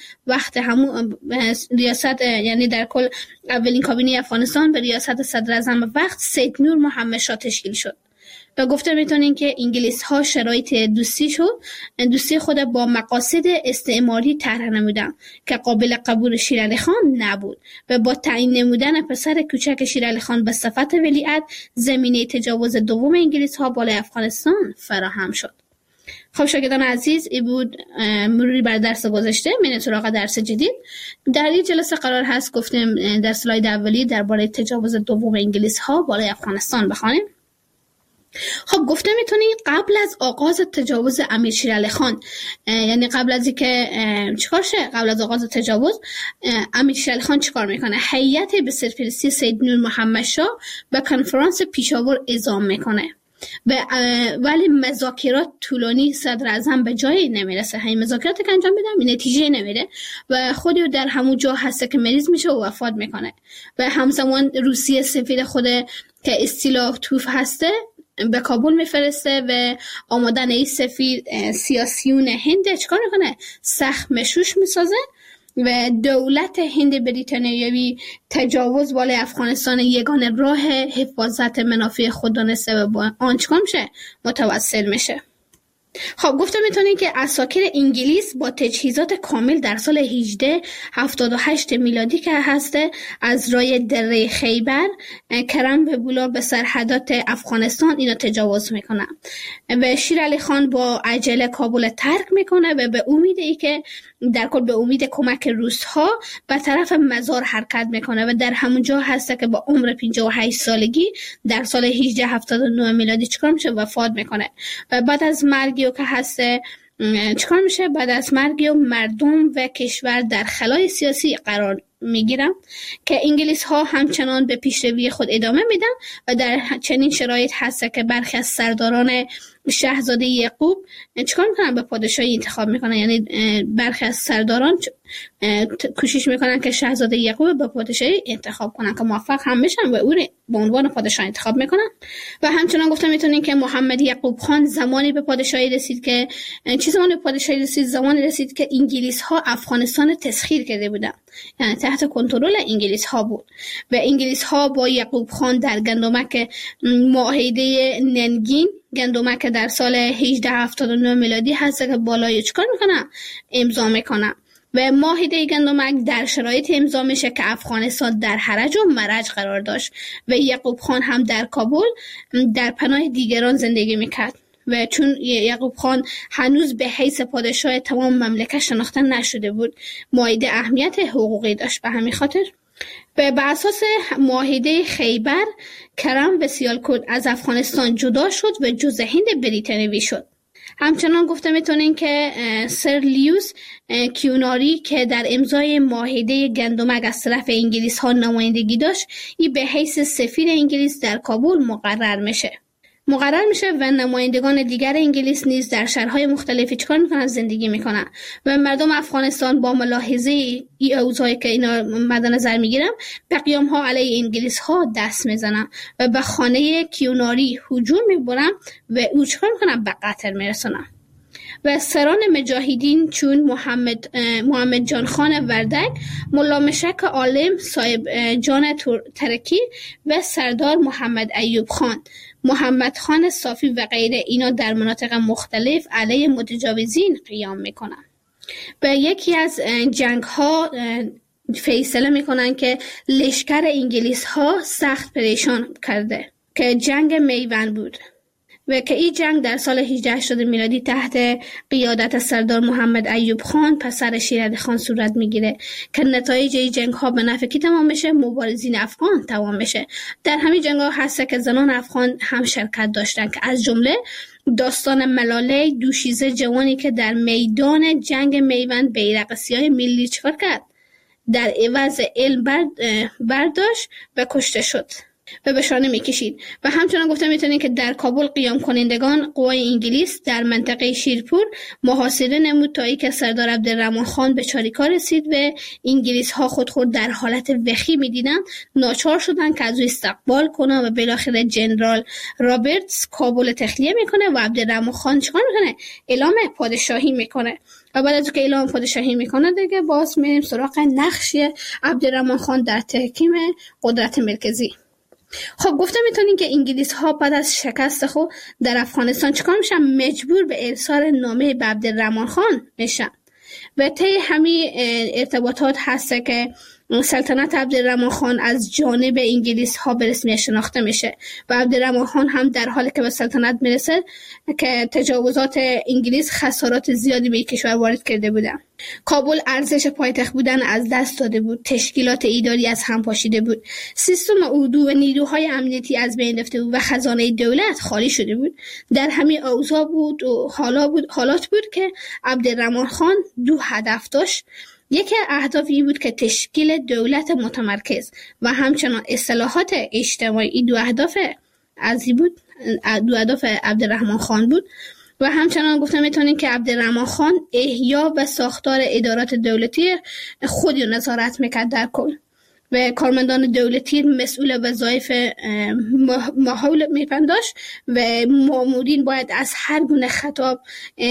یعنی در کل اولین کابینه افغانستان به ریاست صدر اعظم وقت سید نور محمد شاه تشکیل شد. و گفته میتونین که انگلیس ها شرایط دوستی خود با مقاصد استعماری طرح نمودن که قابل قبول شیرعلی خان نبود و با تعیین نمودن پسر کوچک شیرعلی خان به صفت ولیعهد زمینه تجاوز دوم انگلیس ها بالای افغانستان فراهم شد. خب شاگردان عزیز، این بود مروری بر درس گذشته. میریم سراغ درس جدید. در این جلسه قرار هست گفتیم در اسلاید اولی درباره تجاوز دوم انگلیس ها بالای افغانستان بخوانیم. خب گفته میتونی قبل از آغاز تجاوز امیر شیرعلی خان، یعنی قبل از اینکه چیکار شه، قبل از آغاز تجاوز امیر شیرعلی خان چیکار میکنه؟ هیئت به سرپرستی سید نور محمد شاه به کنفرانس پیشاور اعزام میکنه ولی مذاکرات طولانی صدر اعظم به جایی نمیرسه. همین مذاکراتی که انجام میدن نتیجه نمیره و خودی در همون جا هسته که مریض میشه و وفات میکنه. و همزمان روسیه سفیر خود که استیلا توف هسته به کابل میفرسته و آمدن این سفیر سیاسیون هند چکار میکنه؟ سخت مشوش میسازه و دولت هند بریتانیایی تجاوز بالای افغانستان یگانه راه حفاظت منافع خود دانسته و با آن چکار میشه؟ متوسل میشه. خب گفته میتونین که عساکر انگلیس با تجهیزات کامل در سال 1878 میلادی که هسته از راه دره خیبر کرم و بولا به سرحدات افغانستان اینا تجاوز میکنن و شیرعلی خان با عجله کابل ترک میکنه و به امیدی که در کل به امید کمک روس‌ها به طرف مزار حرکت میکنه و در همونجا هسته که با عمر 58 سالگی در سال 1879 میلادی چیکار میشه؟ وفات میکنه. و بعد از مرگی که هسته چیکار میشه؟ بعد از مرگی مردم و کشور در خلای سیاسی قرار میگیرن که انگلیس ها همچنان به پیشروی خود ادامه میدن و در چنین شرایط هسته که برخی از سرداران شاهزاده یعقوب چیکار میکنن؟ به پادشاهی انتخاب میکنن. یعنی برخی از سرداران کوشش میکنن که شاهزاده یعقوب به پادشاهی انتخاب کنن که موفق هم بشن و او به عنوان پادشاه انتخاب میکنن. و همچنان گفتم میتونین که محمد یعقوب خان زمانی به پادشاهی رسید که زمانی رسید که انگلیس ها افغانستان تسخیر کرده بودن، یعنی تحت کنترل انگلیس ها بود و انگلیس ها با یعقوب خان در گندمک معاهده ننگین گندمک در سال 1879 میلادی هست که بالای چکار میکنن؟ امضا میکنن و معاهده گندمک در شرایط امضا میشه که افغانستان در حرج و مرج قرار داشت و یعقوب خان هم در کابل در پناه دیگران زندگی میکرد و چون یعقوب خان هنوز به حیث پادشاه تمام مملکت شناخته نشده بود معاهده اهمیت حقوقی داشت. به همین خاطر به اساس معاهده خیبر کرم و سیالکوت از افغانستان جدا شد و جزء هند بریتانیایی شد. همچنان گفته میتونین که سر لیوس کیوناری که در امضای معاهده گندمک از طرف انگلیس ها نمایندگی داشت، این به حیث سفیر انگلیس در کابل مقرر میشه و نمایندگان دیگر انگلیس نیز در شهرهای مختلفی چکار میکنن؟ زندگی میکنن و مردم افغانستان با ملاحظه این اوضاعی که اینا مد نظر میگیرم به قیام ها علیه انگلیس ها دست میزنن و به خانه کیوناری هجوم میبرن و او چکار میکنن؟ به قتل میرسونن. و سران مجاهدین چون محمد جان خان وردک، ملا مشک عالم، صاحب جان ترکی و سردار محمد ایوب خان، محمد خان صافی و غیره، اینا در مناطق مختلف علیه متجاوزین قیام میکنن. به یکی از جنگ ها فیصله میکنن که لشکر انگلیس ها سخت پریشان کرده که جنگ میوند بود و که این جنگ در سال 1880 میلادی تحت قیادت سردار محمد ایوب خان پسر شیرعلی خان صورت میگیره که نتایج این جنگ ها به نفع کی تمام میشه؟ مبارزین افغان تمام میشه. در همین جنگ ها هست که زنان افغان هم شرکت داشتن که از جمله داستان ملاله، دوشیزه جوانی که در میدان جنگ میوند بیرق سیاه ملی چکار کرد؟ در عوض علم برداشت و کشته شد و به شانه میکشید. و همچنان گفته میتونین که در کابل قیام کنندگان قوای انگلیس در منطقه شیرپور محاصره نمود تا اینکه سردار عبدالرحمن خان به چاریکار رسید و انگلیس ها خود در حالت وخی میدیدن، ناچار شدن که از او استقبال کنن و بالاخره جنرال رابرتس کابل تخلیه میکنه و عبدالرحمن خان چیکار میکنه؟ اعلام پادشاهی میکنه. و بعد از اینکه اعلام پادشاهی میکنه دیگه باز میریم سراغ نقش عبدالرحمن خان در تحکیم قدرت مرکزی. خب گفته میتونین که انگلیس ها بعد از شکست خود در افغانستان چیکار میشن؟ مجبور به ارسال نامه به عبدالرحمن خان میشن و طی همین ارتباطات هست که سلطنت عبدالرحمن خان از جانب انگلیس ها به رسمیت شناخته میشه و عبدالرحمن خان هم در حالی که به سلطنت میرسه که تجاوزات انگلیس خسارات زیادی به کشور وارد کرده بودن. کابل ارزش پایتخت بودن از دست داده بود، تشکیلات اداری از هم پاشیده بود، سیستم اردو و نیروهای امنیتی از بین رفته بود و خزانه دولت خالی شده بود. در همین اوضاع بود و حالات بود که عبدالرحمن خان دو هدف داشت. یکی اهدافی بود که تشکیل دولت متمرکز و همچنان اصلاحات اجتماعی. دو اهداف عبدالرحمن خان بود و همچنان گفتم میتونین که عبدالرحمن خان احیا و ساختار ادارات دولتی خودی رو نظارت میکرد در کل و کارمندان دولتی مسئول وظایف ماحول میپنداشت و مامورین باید از هر گونه خطا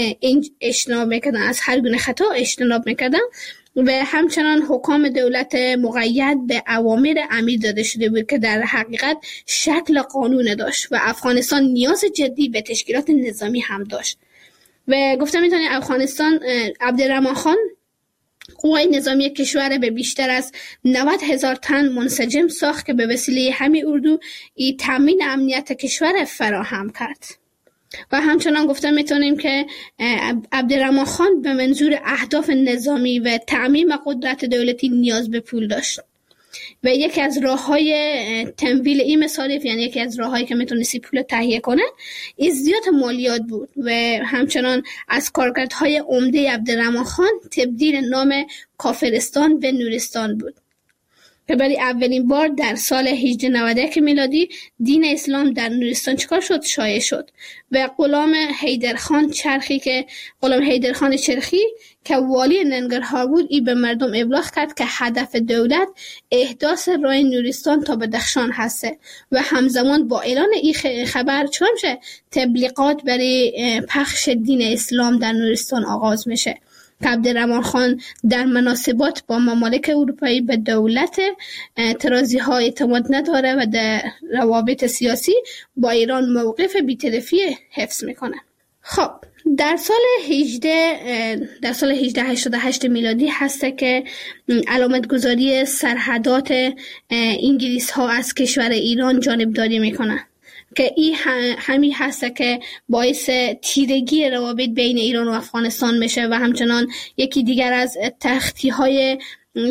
اجتناب میکردن و همچنان حکام دولت مقید به اوامر امیر داده شده بود که در حقیقت شکل قانون داشت و افغانستان نیاز جدی به تشکیلات نظامی هم داشت. و گفتم میتونی افغانستان عبدالرحمن خان قوای نظامی کشور به بیشتر از 90,000 تن منسجم ساخت که به وسیله همین اردو تامین امنیت کشور فراهم کرد. و همچنان گفتم میتونیم که عبدالرحمن خان به منظور اهداف نظامی و تعمیم قدرت دولتی نیاز به پول داشت و یکی از راه‌های تمویل این مصارف، یعنی یکی از راه‌هایی که میتونستی پول تهیه کنه، ازدیاد مالیات بود و همچنان از کارکردهای عمده عبدالرحمن خان تبدیل نام کافرستان و نورستان بود که برای اولین بار در سال 1891 میلادی دین اسلام در نورستان چکار شد؟ شایع شد و غلام حیدرخان چرخی که والی ننگرهار بود ای به مردم ابلاغ کرد که هدف دولت احداث راه نورستان تا بدخشان هسته و همزمان با اعلان این خبر چون میشه تبلیغات برای پخش دین اسلام در نورستان آغاز میشه. عبدالرحمن خان در مناسبات با ممالک اروپایی به دولت اعتراضی ها اعتماد نداره و در روابط سیاسی با ایران موقف بی‌طرفی حفظ میکنه. خب در سال 1888 میلادی هسته که علامت گذاری سرحدات انگلیس ها از کشور ایران جانبداری میکنه که این همین هست که باعث تیرگی روابط بین ایران و افغانستان میشه و همچنان یکی دیگر از تخطی‌های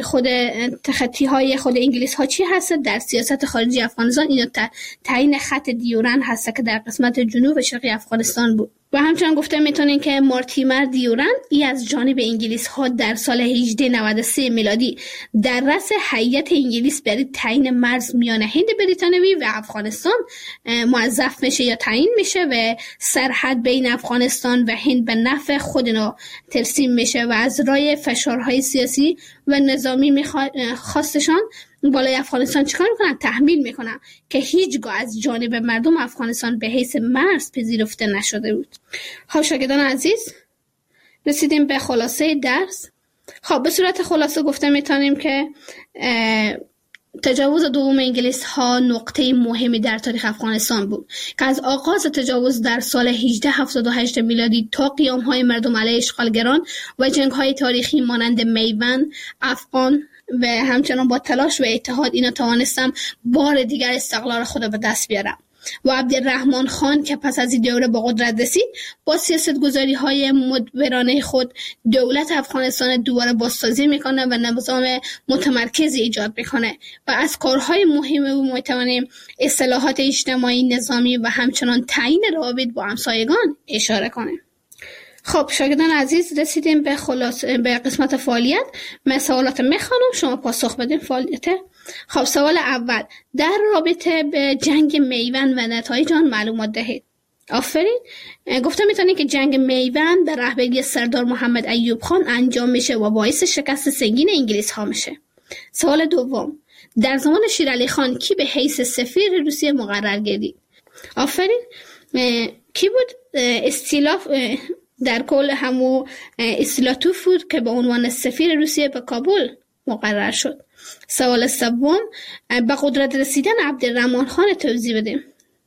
خود انگلیس ها چی هست در سیاست خارجی افغانستان؟ اینا تعیین خط دیورند هست که در قسمت جنوب و شرقی افغانستان بود و همچنان گفته میتونین که مورتیمر دیورند ای از جانب انگلیس ها در سال 1893 میلادی در رأس هیئت انگلیس برای تعیین مرز میان هند بریتانیایی و افغانستان موظف میشه یا تعیین میشه و سرحد بین افغانستان و هند به نفع خود اینا ترسیم میشه و از رای فشارهای سیاسی و نظامی خواستشان بالای افغانستان چیکار میکنن؟ تحمیل میکنن که هیچگاه از جانب مردم افغانستان به حیث مرز پذیرفته نشده بود. خب شاگردان عزیز، رسیدیم به خلاصه درس. خب به صورت خلاصه گفته میتونیم که تجاوز دوم انگلیس ها نقطه مهمی در تاریخ افغانستان بود که از آغاز تجاوز در سال 1878 میلادی تا قیام های مردم علیه اشغالگران و جنگ های تاریخی مانند میوند، افغان و همچنان با تلاش و اتحاد اینا توانستم بار دیگر استقلال خود به دست بیارم. و عبدالرحمن خان که پس از این دوره به قدرت رسید با سیاستگذاری های مدبرانه خود دولت افغانستان دوباره بازسازی میکنه و نظام متمرکزی ایجاد میکنه و از کارهای مهم او میتوانیم اصلاحات اجتماعی، نظامی و همچنان تعیین روابط با همسایگان اشاره کنیم. خب شاگردان عزیز، رسیدیم به قسمت فعالیت. من سوالات میخوانم، شما پاسخ بدین فعالیت. خب سوال اول، در رابطه به جنگ میوند و نتایج آن معلومات دهید. آفرین. گفته میتونید که جنگ میوند در رهبری سردار محمد ایوب خان انجام میشه و باعث شکست سنگین انگلیس ها میشه. سوال دوم، در زمان شیرعلی خان کی به حیث سفیر روسیه مقرر گردید؟ آفرین. کی بود؟ استیلاف در کل همو استیلاتوف بود که به عنوان سفیر روسیه به کابل مقرر شد. سوال سوم، به قدرت رسیدن عبدالرحمن خان توضیح بدیم.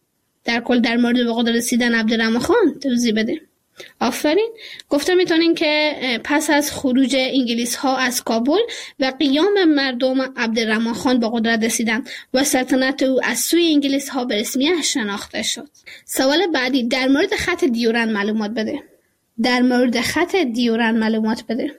در کل در مورد به قدرت رسیدن عبدالرحمن خان توضیح بدیم. آفرین. گفته میتونین که پس از خروج انگلیس ها از کابل و قیام مردم عبدالرحمن خان به قدرت رسیدن و سلطنت او از سوی انگلیس ها به رسمیت شناخته شد. سوال بعدی، در مورد خط دیورند معلومات بده. در مورد خط دیورند معلومات بده.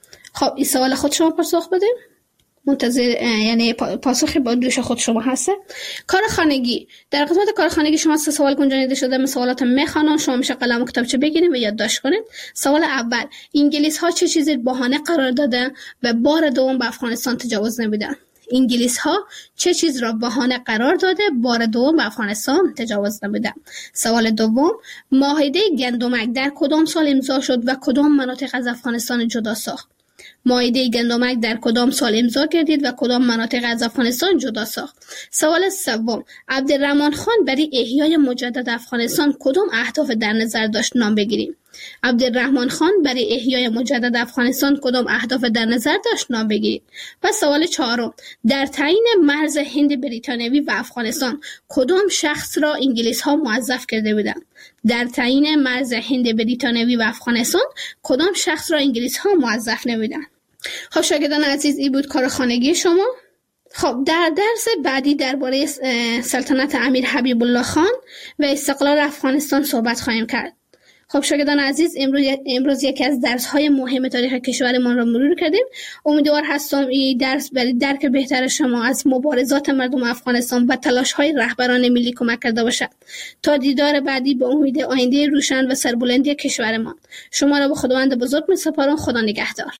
خب این سوال خود شما پاسخ بده. منتظر یعنی پاسخی با دوش خود شما هسته. کار خانگی، در قسمت کار خانگی شما 3 سوال گنجانیده شده. من سوالات میخوانم، شما میشه قلم و کتابچه بگیرید و یادداشت کنید. سوال اول، انگلیس ها چه چیزی بهانه قرار دادن و بار دوم به افغانستان تجاوز نمیدن؟ انگلیس ها چه چیز را بهانه قرار داده بار دوم به افغانستان تجاوز نمیدن؟ سوال دوم، معاهده گندمک در کدام سال امضا شد و کدام مناطق از افغانستان جدا ساخت؟ معاهده گندمک در کدام سال امضا گردید و کدام مناطق از افغانستان جدا ساخت؟ سوال سوم، عبدالرحمن خان برای احیای مجدد افغانستان کدام اهداف در نظر داشت؟ نام بگیریم. عبدالرحمن خان برای احیای مجدد افغانستان کدام اهداف در نظر داشت؟ نام بگیرید. و سوال چهارم، در تعیین مرز هند بریتانیایی و افغانستان کدام شخص را انگلیس ها موظف کرده بودند؟ در تعیین مرز هند بریتانیایی و افغانستان کدام شخص را انگلیس ها موظف نبودند؟ خب شاگردان عزیز، این بود کار خانگی شما. خب در درس بعدی درباره سلطنت امیر حبیب الله خان و استقلال افغانستان صحبت خواهیم کرد. خب شاگردان عزیز، امروز یکی از درس‌های مهم تاریخ کشورمان را مرور کردیم. امیدوار هستم این درس برای درک بهتر شما از مبارزات مردم افغانستان و تلاش‌های رهبران ملی کمک کرده باشد. تا دیدار بعدی، به امید آینده روشن و سربلندی کشورمان، شما را به خداوند بزرگ می‌سپارم. خدا نگهدار.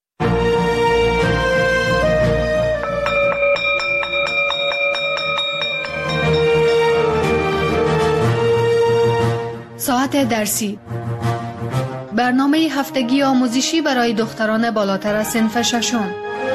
ساعت درسی، برنامه هفتگی آموزشی برای دختران بالاتر از صنف ششم.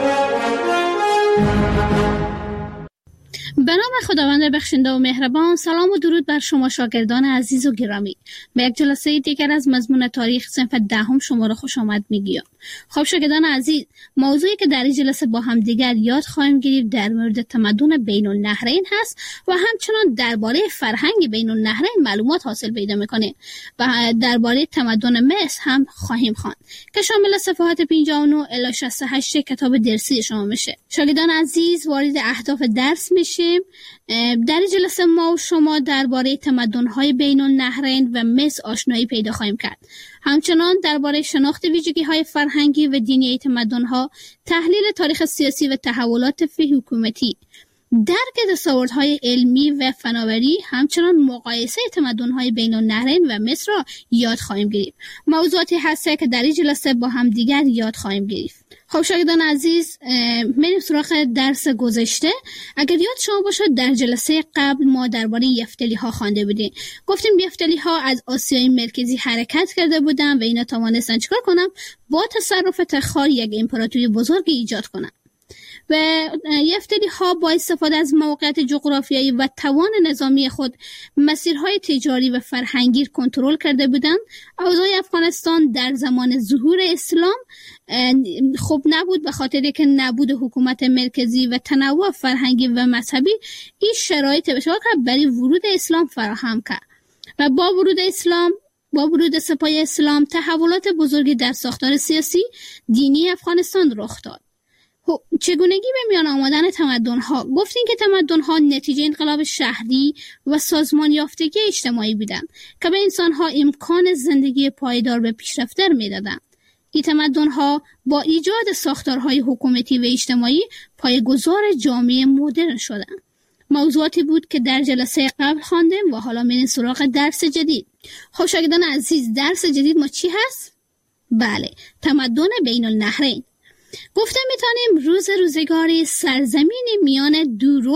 به نام خداوند بخشنده و مهربان. سلام و درود بر شما شاگردان عزیز و گرامی. به یک جلسه دیگر از مضمون تاریخ صنف دهم شما را خوش آمد میگویم. خب شاگردان عزیز، موضوعی که در این جلسه با هم دیگر یاد خواهیم گرفت در مورد تمدن بین النهرین هست و همچنان درباره فرهنگ بین النهرین معلومات حاصل پیدا میکنیم و درباره تمدن مصر هم خواهیم خواند که شامل صفحات 59 الی 68 کتاب درسی شما میشه. شاگردان عزیز، وارد اهداف درس میشیم. در این جلسه ما و شما درباره تمدن‌های بین النهرین و مصر آشنایی پیدا خواهیم کرد. همچنان درباره شناخت ویژگی‌های فرهنگی و دینی تمدن‌ها، تحلیل تاریخ سیاسی و تحولات فی حکومتی درک دستاوردهای علمی و فناوری، همچنان مقایسه تمدن‌های بین النهرین و مصر را یاد خواهیم گرفت. موضوعاتی هست که در این جلسه با هم دیگر یاد خواهیم گرفت. خب شاگردان عزیز، میریم سراغ درس گذشته. اگر یاد شما باشد در جلسه قبل ما درباره یفتلی ها خوانده بودیم. گفتیم یفتلی ها از آسیای مرکزی حرکت کرده بودند و اینا توانستن چیکار کنن؟ با تصرف تخار یک امپراتوری بزرگ ایجاد کنن. و یفتلی ها با استفاده از موقعیت جغرافیایی و توان نظامی خود مسیرهای تجاری و فرهنگی کنترل کرده بودند. اوضاع افغانستان در زمان ظهور اسلام خوب نبود، به خاطر که نبود حکومت مرکزی و تنوع فرهنگی و مذهبی این شرایط بسیار برای ورود اسلام فراهم کرد. و با ورود سپاه اسلام تحولات بزرگی در ساختار سیاسی دینی افغانستان رخ داد. چگونگی به میان آمدن تمدن‌ها؟ گفتیم که تمدن‌ها نتیجه انقلاب شهری و سازمان یافتگی اجتماعی بودند که به انسان‌ها امکان زندگی پایدار و پیشرفته می‌دادند. این تمدن‌ها با ایجاد ساختارهای حکومتی و اجتماعی پایه‌گذار جامعه مدرن شدند. موضوعاتی بود که در جلسه قبل خواندیم و حالا میریم سراغ درس جدید. خب شاگردان عزیز، درس جدید ما چی هست؟ بله، تمدن بین النهرین. گفتم میتونیم روزگاری سرزمین میان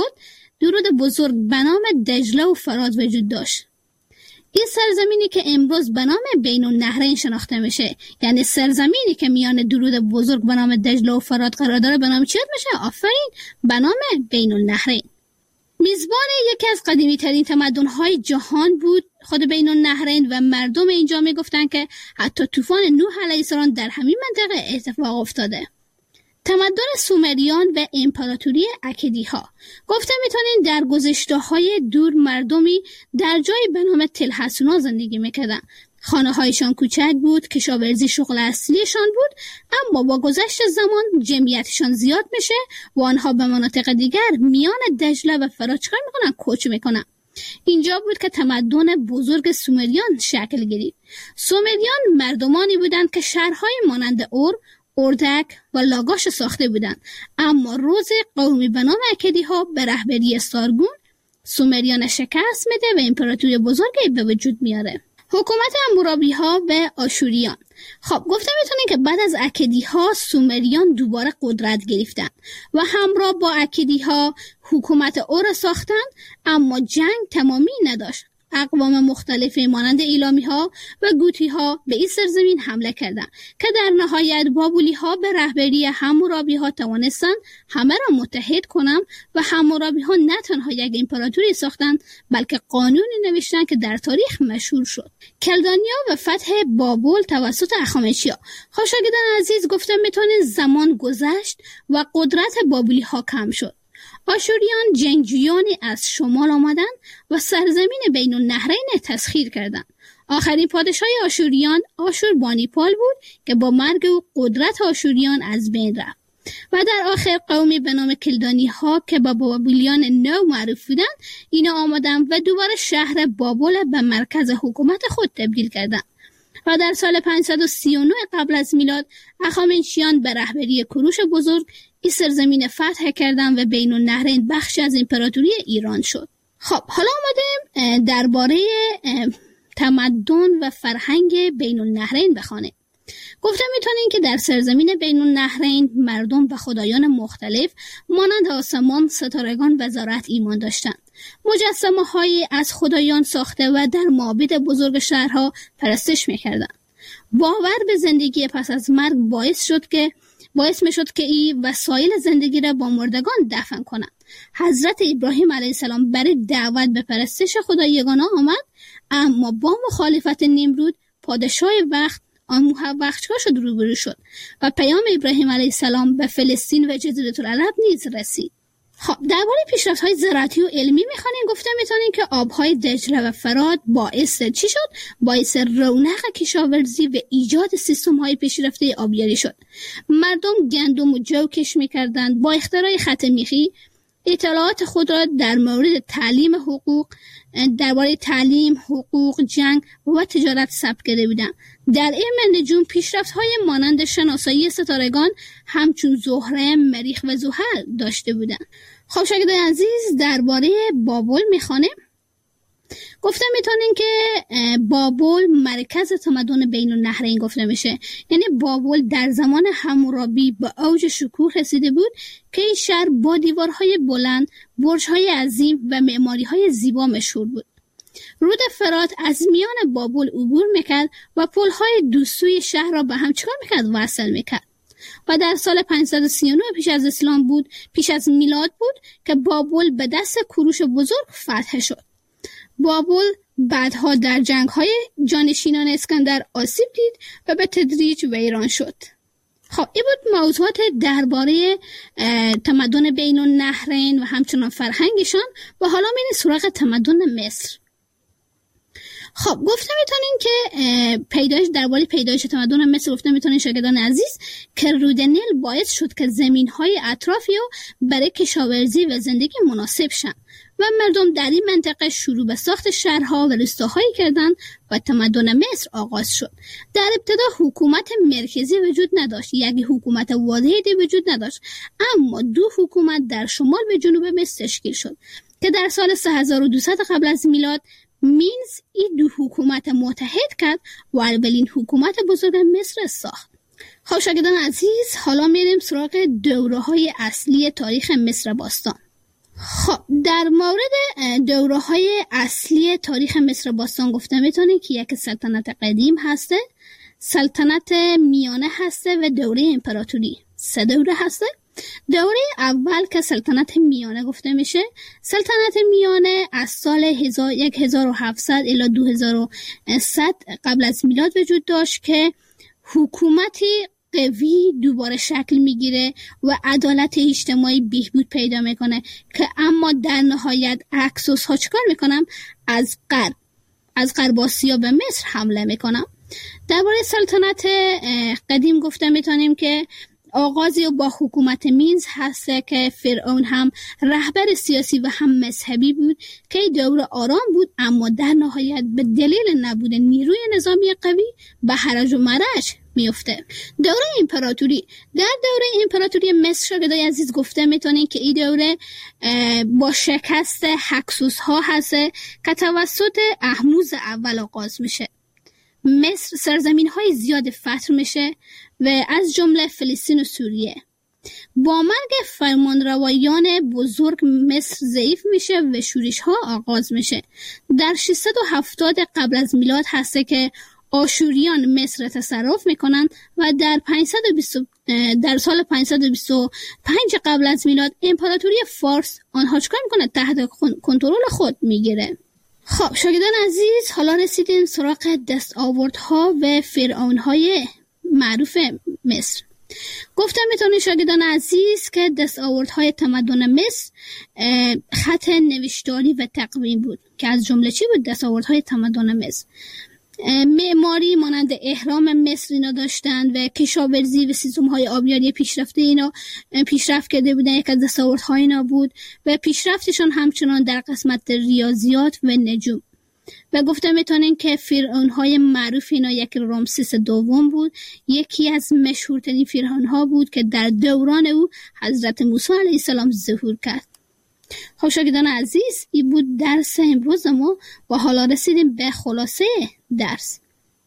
درود بزرگ به نام دجله و فرات وجود داشت. این سرزمینی که امروز به نام بین النهرین شناخته میشه، یعنی سرزمینی که میان درود بزرگ به نام دجله و فرات قرار داره، به نام چی میشه؟ آفرین، به نام بین النهرین. میزبان یکی از قدیمی ترین تمدن های جهان بود خود بین النهرین و مردم اینجا میگفتن که حتی طوفان نوح علیه السلام در همین منطقه اتفاق افتاده. تمدن سومریان و امپراتوری اکدی ها. گفتم میتونین در گذشته های دور مردمی در جای به نام تل حسونا زندگی میکردن. خانه هایشان کوچک بود، کشاورزی شغل اصلیشان بود، اما با گذشت زمان جمعیتشان زیاد میشه و آنها به مناطق دیگر میان دجله و فرات چیکار میکنن؟ کوچ میکنن. اینجا بود که تمدن بزرگ سومریان شکل گرفت. سومریان مردمانی بودند که شهرهای مانند اردک و لاگاش ساخته بودند، اما روز قومی به نام اکدی ها به رهبری سارگون سومریان شکست میده و امپراتوری بزرگی به وجود میاره. حکومت حمورابی ها و آشوریان. خب گفتم میتونین که بعد از اکدی ها سومریان دوباره قدرت گرفتن و همراه با اکدی ها حکومت اور ساختن، اما جنگ تمامی نداشت. اقوام مختلفی مانند ایلامی ها و گوتی ها به این سرزمین حمله کردند که در نهایت بابلی ها به رهبری حمورابی ها توانستند همه را متحد کنند و حمورابی ها نه تنها یک امپراتوری ساختند بلکه قانونی نوشتند که در تاریخ مشهور شد. کلدانیا و فتح بابل توسط اخامنشیا. شاگردان عزیز، گفتم میتونه زمان گذشت و قدرت بابلی ها کم شد. آشوریان جنگجویانی از شمال آمدند و سرزمین بین النهرین تسخیر کردند. آخرین پادشاه آشوریان آشوربانیپال بود که با مرگ و قدرت آشوریان از بین رفت. و در آخر قومی به نام کلدانی ها که با بابلیان نو معروف بودند، اینا آمدند و دوباره شهر بابل به مرکز حکومت خود تبدیل کردند. و در سال 539 قبل از میلاد اخامنشیان به رهبری کوروش بزرگ این سرزمین فتح کردند و بین النهرین بخشی از امپراتوری ایران شد. خب حالا آمدیم درباره تمدن و فرهنگ بین النهرین بخوانیم. گفتم میتونین که در سرزمین بین النهرین مردم به خدایان مختلف مانند آسمان، ستارگان و زراعت ایمان داشتند. مجسمه هایی از خدایان ساخته و در معابد بزرگ شهرها پرستش میکردند. باور به زندگی پس از مرگ باعث میشد که این وسایل زندگی را با مردگان دفن کنند. حضرت ابراهیم علیه السلام برای دعوت به پرستش خدای یگانه آمد، اما با مخالفت نمرود پادشاه وقت شد روبرو شد و پیام ابراهیم علیه السلام به فلسطین و جزیره العرب نیز رسید. خب درباره پیشرفت‌های زراعتی و علمی می‌خوانیم. گفتم می‌تونین که آب‌های دجله و فرات باعث چی شد؟ باعث رونق کشاورزی و ایجاد سیستم‌های پیشرفته آبیاری شد. مردم گندم و جو کش می‌کردند. با اختراع خط میخی اطلاعات خود را در مورد درباره تعلیم، حقوق، جنگ و تجارت ثبت کرده بودند. در علم نجوم پیشرفت‌های مانند شناسایی ستارگان همچون زهره، مریخ و زحل داشته بودند. خب شاگردان عزیز، درباره بابل میخوانیم. گفته میتونین که بابل مرکز تمدن بین النهرین گفته میشه. یعنی بابل در زمان حمورابی به اوج شکوه رسیده بود که این شهر با دیوارهای بلند، برج‌های عظیم و معماری‌های زیبا مشهور بود. رود فرات از میان بابل عبور میکرد و پل‌های دو سوی شهر را به هم چیکار میکرد؟ وصل میکرد. و در سال 539 پیش از میلاد بود که بابل به دست کوروش بزرگ فتح شد. بابل بعدها در جنگ‌های جانشینان اسکندر آسیب دید و به تدریج ویران شد. خب این بود موضوعات درباره تمدن بین النهرین و همچنان فرهنگشان. و حالا میریم سراغ تمدن مصر. خب گفته میتونین که درباره پیدایش تمدن مصر گفته میتونین شاگردان عزیز که رود نیل باعث شد که زمین‌های اطرافی رو برای کشاورزی و زندگی مناسب شن و مردم در این منطقه شروع به ساخت شهرها و روستاهایی کردند و تمدن مصر آغاز شد. در ابتدا حکومت مرکزی وجود نداشت، یعنی حکومت واحدی وجود نداشت، اما دو حکومت در شمال و جنوب مصر تشکیل شد که در سال 3200 قبل از میلاد مینز این دو حکومت متحد کرد و اولین حکومت بزرگ مصر ساخت. خب شاگردان عزیز، حالا میریم سراغ دوره‌های اصلی تاریخ مصر باستان. خب در مورد دوره‌های اصلی تاریخ مصر باستان گفته میتونیم که یک سلطنت قدیم هسته، سلطنت میانه هسته و دوره امپراتوری. 3 دوره هسته. دوره اول که سلطنت میانه گفته میشه، سلطنت میانه از سال 1700 الی 2100 قبل از میلاد وجود داشت که حکومتی قوی دوباره شکل میگیره و عدالت اجتماعی بهبود پیدا میکنه که اما در نهایت اکسوس ها چیکار میکنن؟ از غرب آسیا به مصر حمله میکنن. درباره سلطنت قدیم گفته میتونیم که آغازی با حکومت مینز هسته که فرعون هم رهبر سیاسی و هم مذهبی بود که دوره آرام بود، اما در نهایت به دلیل نبود نیروی نظامی قوی به هرج و مرج میفته. دوره امپراتوری. در دوره امپراتوری مصر شاگردای عزیز گفته میتونین که این دوره با شکست هکسوس ها هسته که توسط احموز اول آغاز میشه. مصر سرزمین های زیاد فتح میشه و از جمله فلسطین و سوریه. با مرگ فرمانروایان بزرگ مصر ضعیف میشه و شورش ها آغاز میشه. در 670 قبل از میلاد هسته که آشوریان مصر تصرف میکنن و در سال 525 قبل از میلاد امپراتوری فارس آنها چکار میکنه؟ تحت کنترل خود میگیره. خب شاگردان عزیز، حالا رسیدیم سراغ دستاوردها و فرعونهای معروف مصر. گفتم میتونید شاگردان عزیز که دستاوردهای تمدن مصر خط نوشتاری و تقویم بود که از جمله چی بود؟ دستاوردهای تمدن مصر معماری مانند اهرام مصر اینا داشتند و کشاورزی و سیستم‌های آبیاری پیشرفته اینا پیشرفت کرده بودن. یک از دستاوردهای اینا بود و پیشرفتشون همچنان در قسمت ریاضیات و نجوم. و گفتم میتونین که فرعونهای معروف اینا یک رامسیس دوم بود، یکی از مشهورترین فرعونها بود که در دوران او حضرت موسی علیه السلام ظهور کرد. خب شاگردان عزیز، این بود درس امروز ما و حالا رسیدیم به خلاصه درس.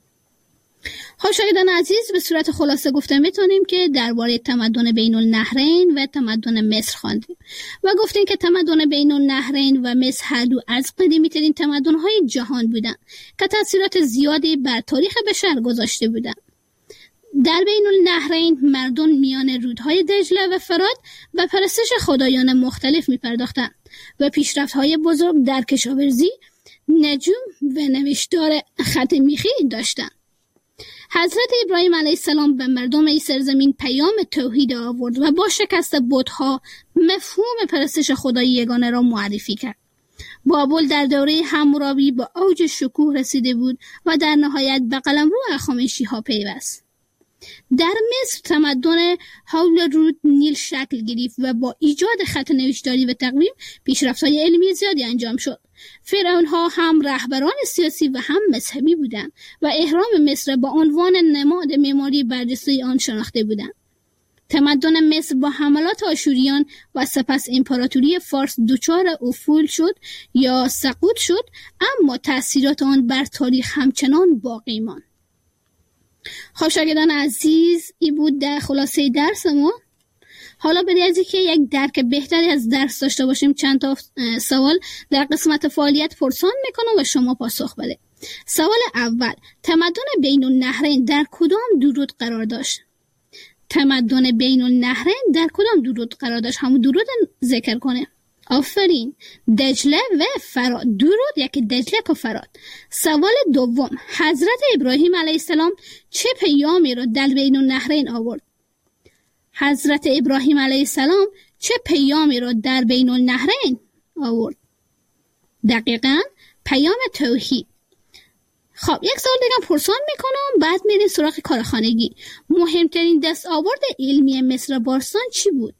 خب شاگردان عزیز، به صورت خلاصه گفته میتونیم که درباره تمدن بین النهرین و تمدن مصر خواندیم و گفتیم که تمدن بین النهرین و مصر هر دو از قدیمی ترین تمدن‌های جهان بودند که تأثیرات زیادی بر تاریخ بشر گذاشته بودند. در بین النهرین مردم میان رودهای دجله و فرات به پرستش خدایان مختلف می‌پرداختند و پیشرفت‌های بزرگ در کشاورزی، نجوم و نوشتار خط میخی داشتند. حضرت ابراهیم علیه السلام به مردم این سرزمین پیام توحید آورد و با شکست بت‌ها مفهوم پرستش خدای یگانه را معرفی کرد. بابل در دوره حمورابی به اوج شکوه رسیده بود و در نهایت به قلمرو هخامنشی‌ها پیوست. در مصر تمدن حول رود نیل شکل گرفت و با ایجاد خط نوشتاری و تقویم پیشرفت‌های علمی زیادی انجام شد. فرعون‌ها هم رهبران سیاسی و هم مذهبی بودند و اهرام مصر با عنوان نماد معماری برجسته آن شناخته بودند. تمدن مصر با حملات آشوریان و سپس امپراتوری فارس دچار افول شد یا سقوط شد، اما تأثیرات آن بر تاریخ همچنان باقی ماند. خب شاگردان عزیز، این بود در خلاصه درس ما. حالا برای از اینکه یک درک بهتری از درس داشته باشیم چند تا سوال در قسمت فعالیت پرسان میکنم و شما پاسخ بده. سوال اول: تمدن بین النهرین در کدام دو رود قرار داشت؟ تمدن بین النهرین در کدام دو رود قرار داشت؟ همون دو رود ذکر کنه. آفرین، دجله و فرات. دو رود، یکی دجله و فرات. سوال دوم: حضرت ابراهیم علیه السلام چه پیامی را در بین النهرین آورد؟ حضرت ابراهیم علیه السلام چه پیامی را در بین النهرین آورد؟ دقیقاً پیام توحید. خب یک سوال دیگه پرسان میکنم، بعد میریم سراغ کارخانگی. مهمترین دستاورد علمی مصر باستان چی بود؟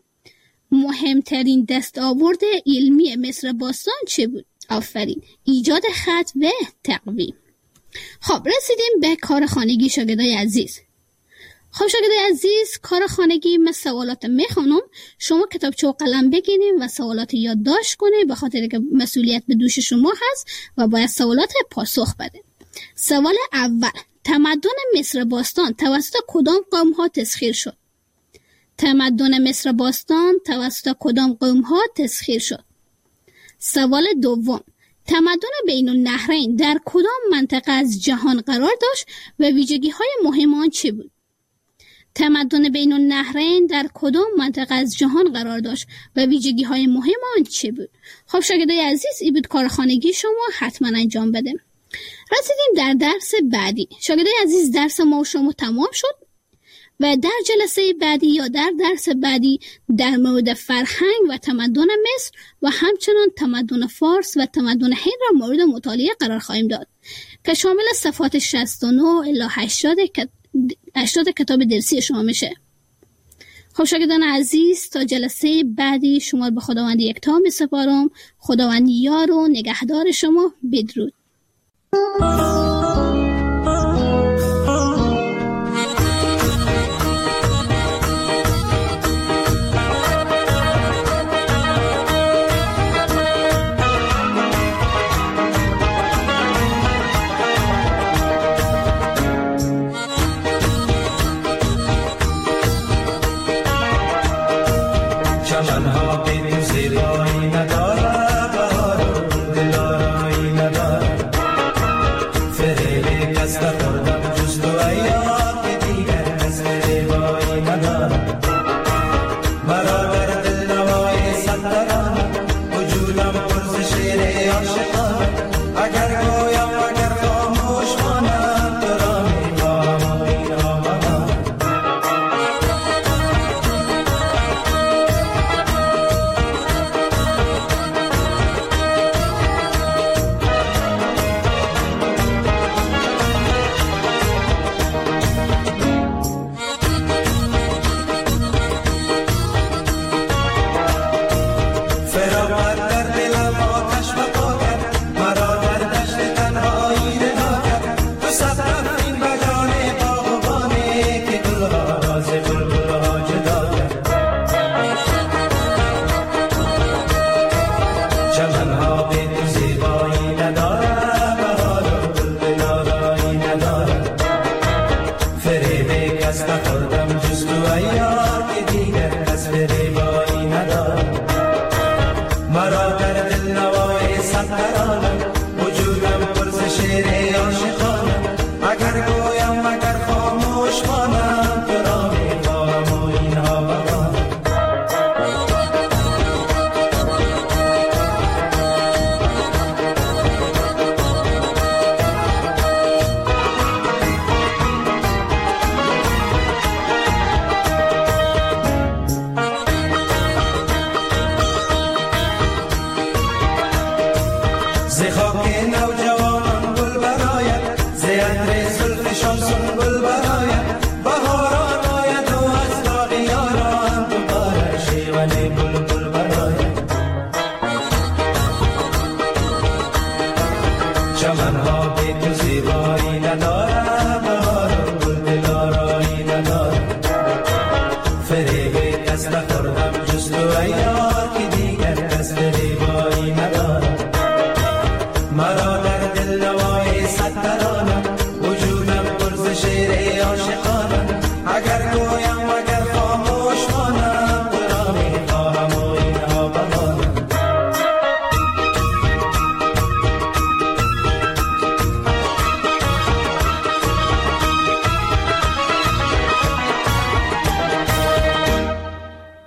مهمترین دستاورد علمی مصر باستان چه بود؟ آفرین، ایجاد خط و تقویم. خب رسیدیم به کارخانگی شاگردای عزیز. خب شاگردای عزیز، کارخانگی من سوالات میخوانم، شما کتابچه و قلم بگیرید و سوالات یادداشت کنید، به خاطر که مسئولیت به دوش شما هست و باید سوالات پاسخ بده. سوال اول: تمدن مصر باستان توسط کدام قوم ها تسخیر شد؟ تمدن مصر باستان توسط کدام قوم ها تسخیر شد؟ سوال دوم: تمدن بین النهرین در کدام منطقه از جهان قرار داشت و ویژگی های مهم آن چه بود؟ تمدن بین النهرین در کدام منطقه از جهان قرار داشت و ویژگی های مهم آن چه بود؟ خب شاگردای عزیز، این بود کارخانگی شما، حتما انجام بده. رسیدیم در درس بعدی. شاگردای عزیز، درس ما و شما تمام شد و در جلسه بعدی یا در درس بعدی در مورد فرهنگ و تمدن مصر و همچنان تمدن فارس و تمدن هند را مورد مطالعه قرار خواهیم داد که شامل صفحات 69 الی 80 کتاب درسی شما میشه. خب شاگردان عزیز، تا جلسه بعدی شما به خداوند یکتا میسپارم. خداوند یار و نگهدار شما. بدرود. شکست نخورم جز تو ایام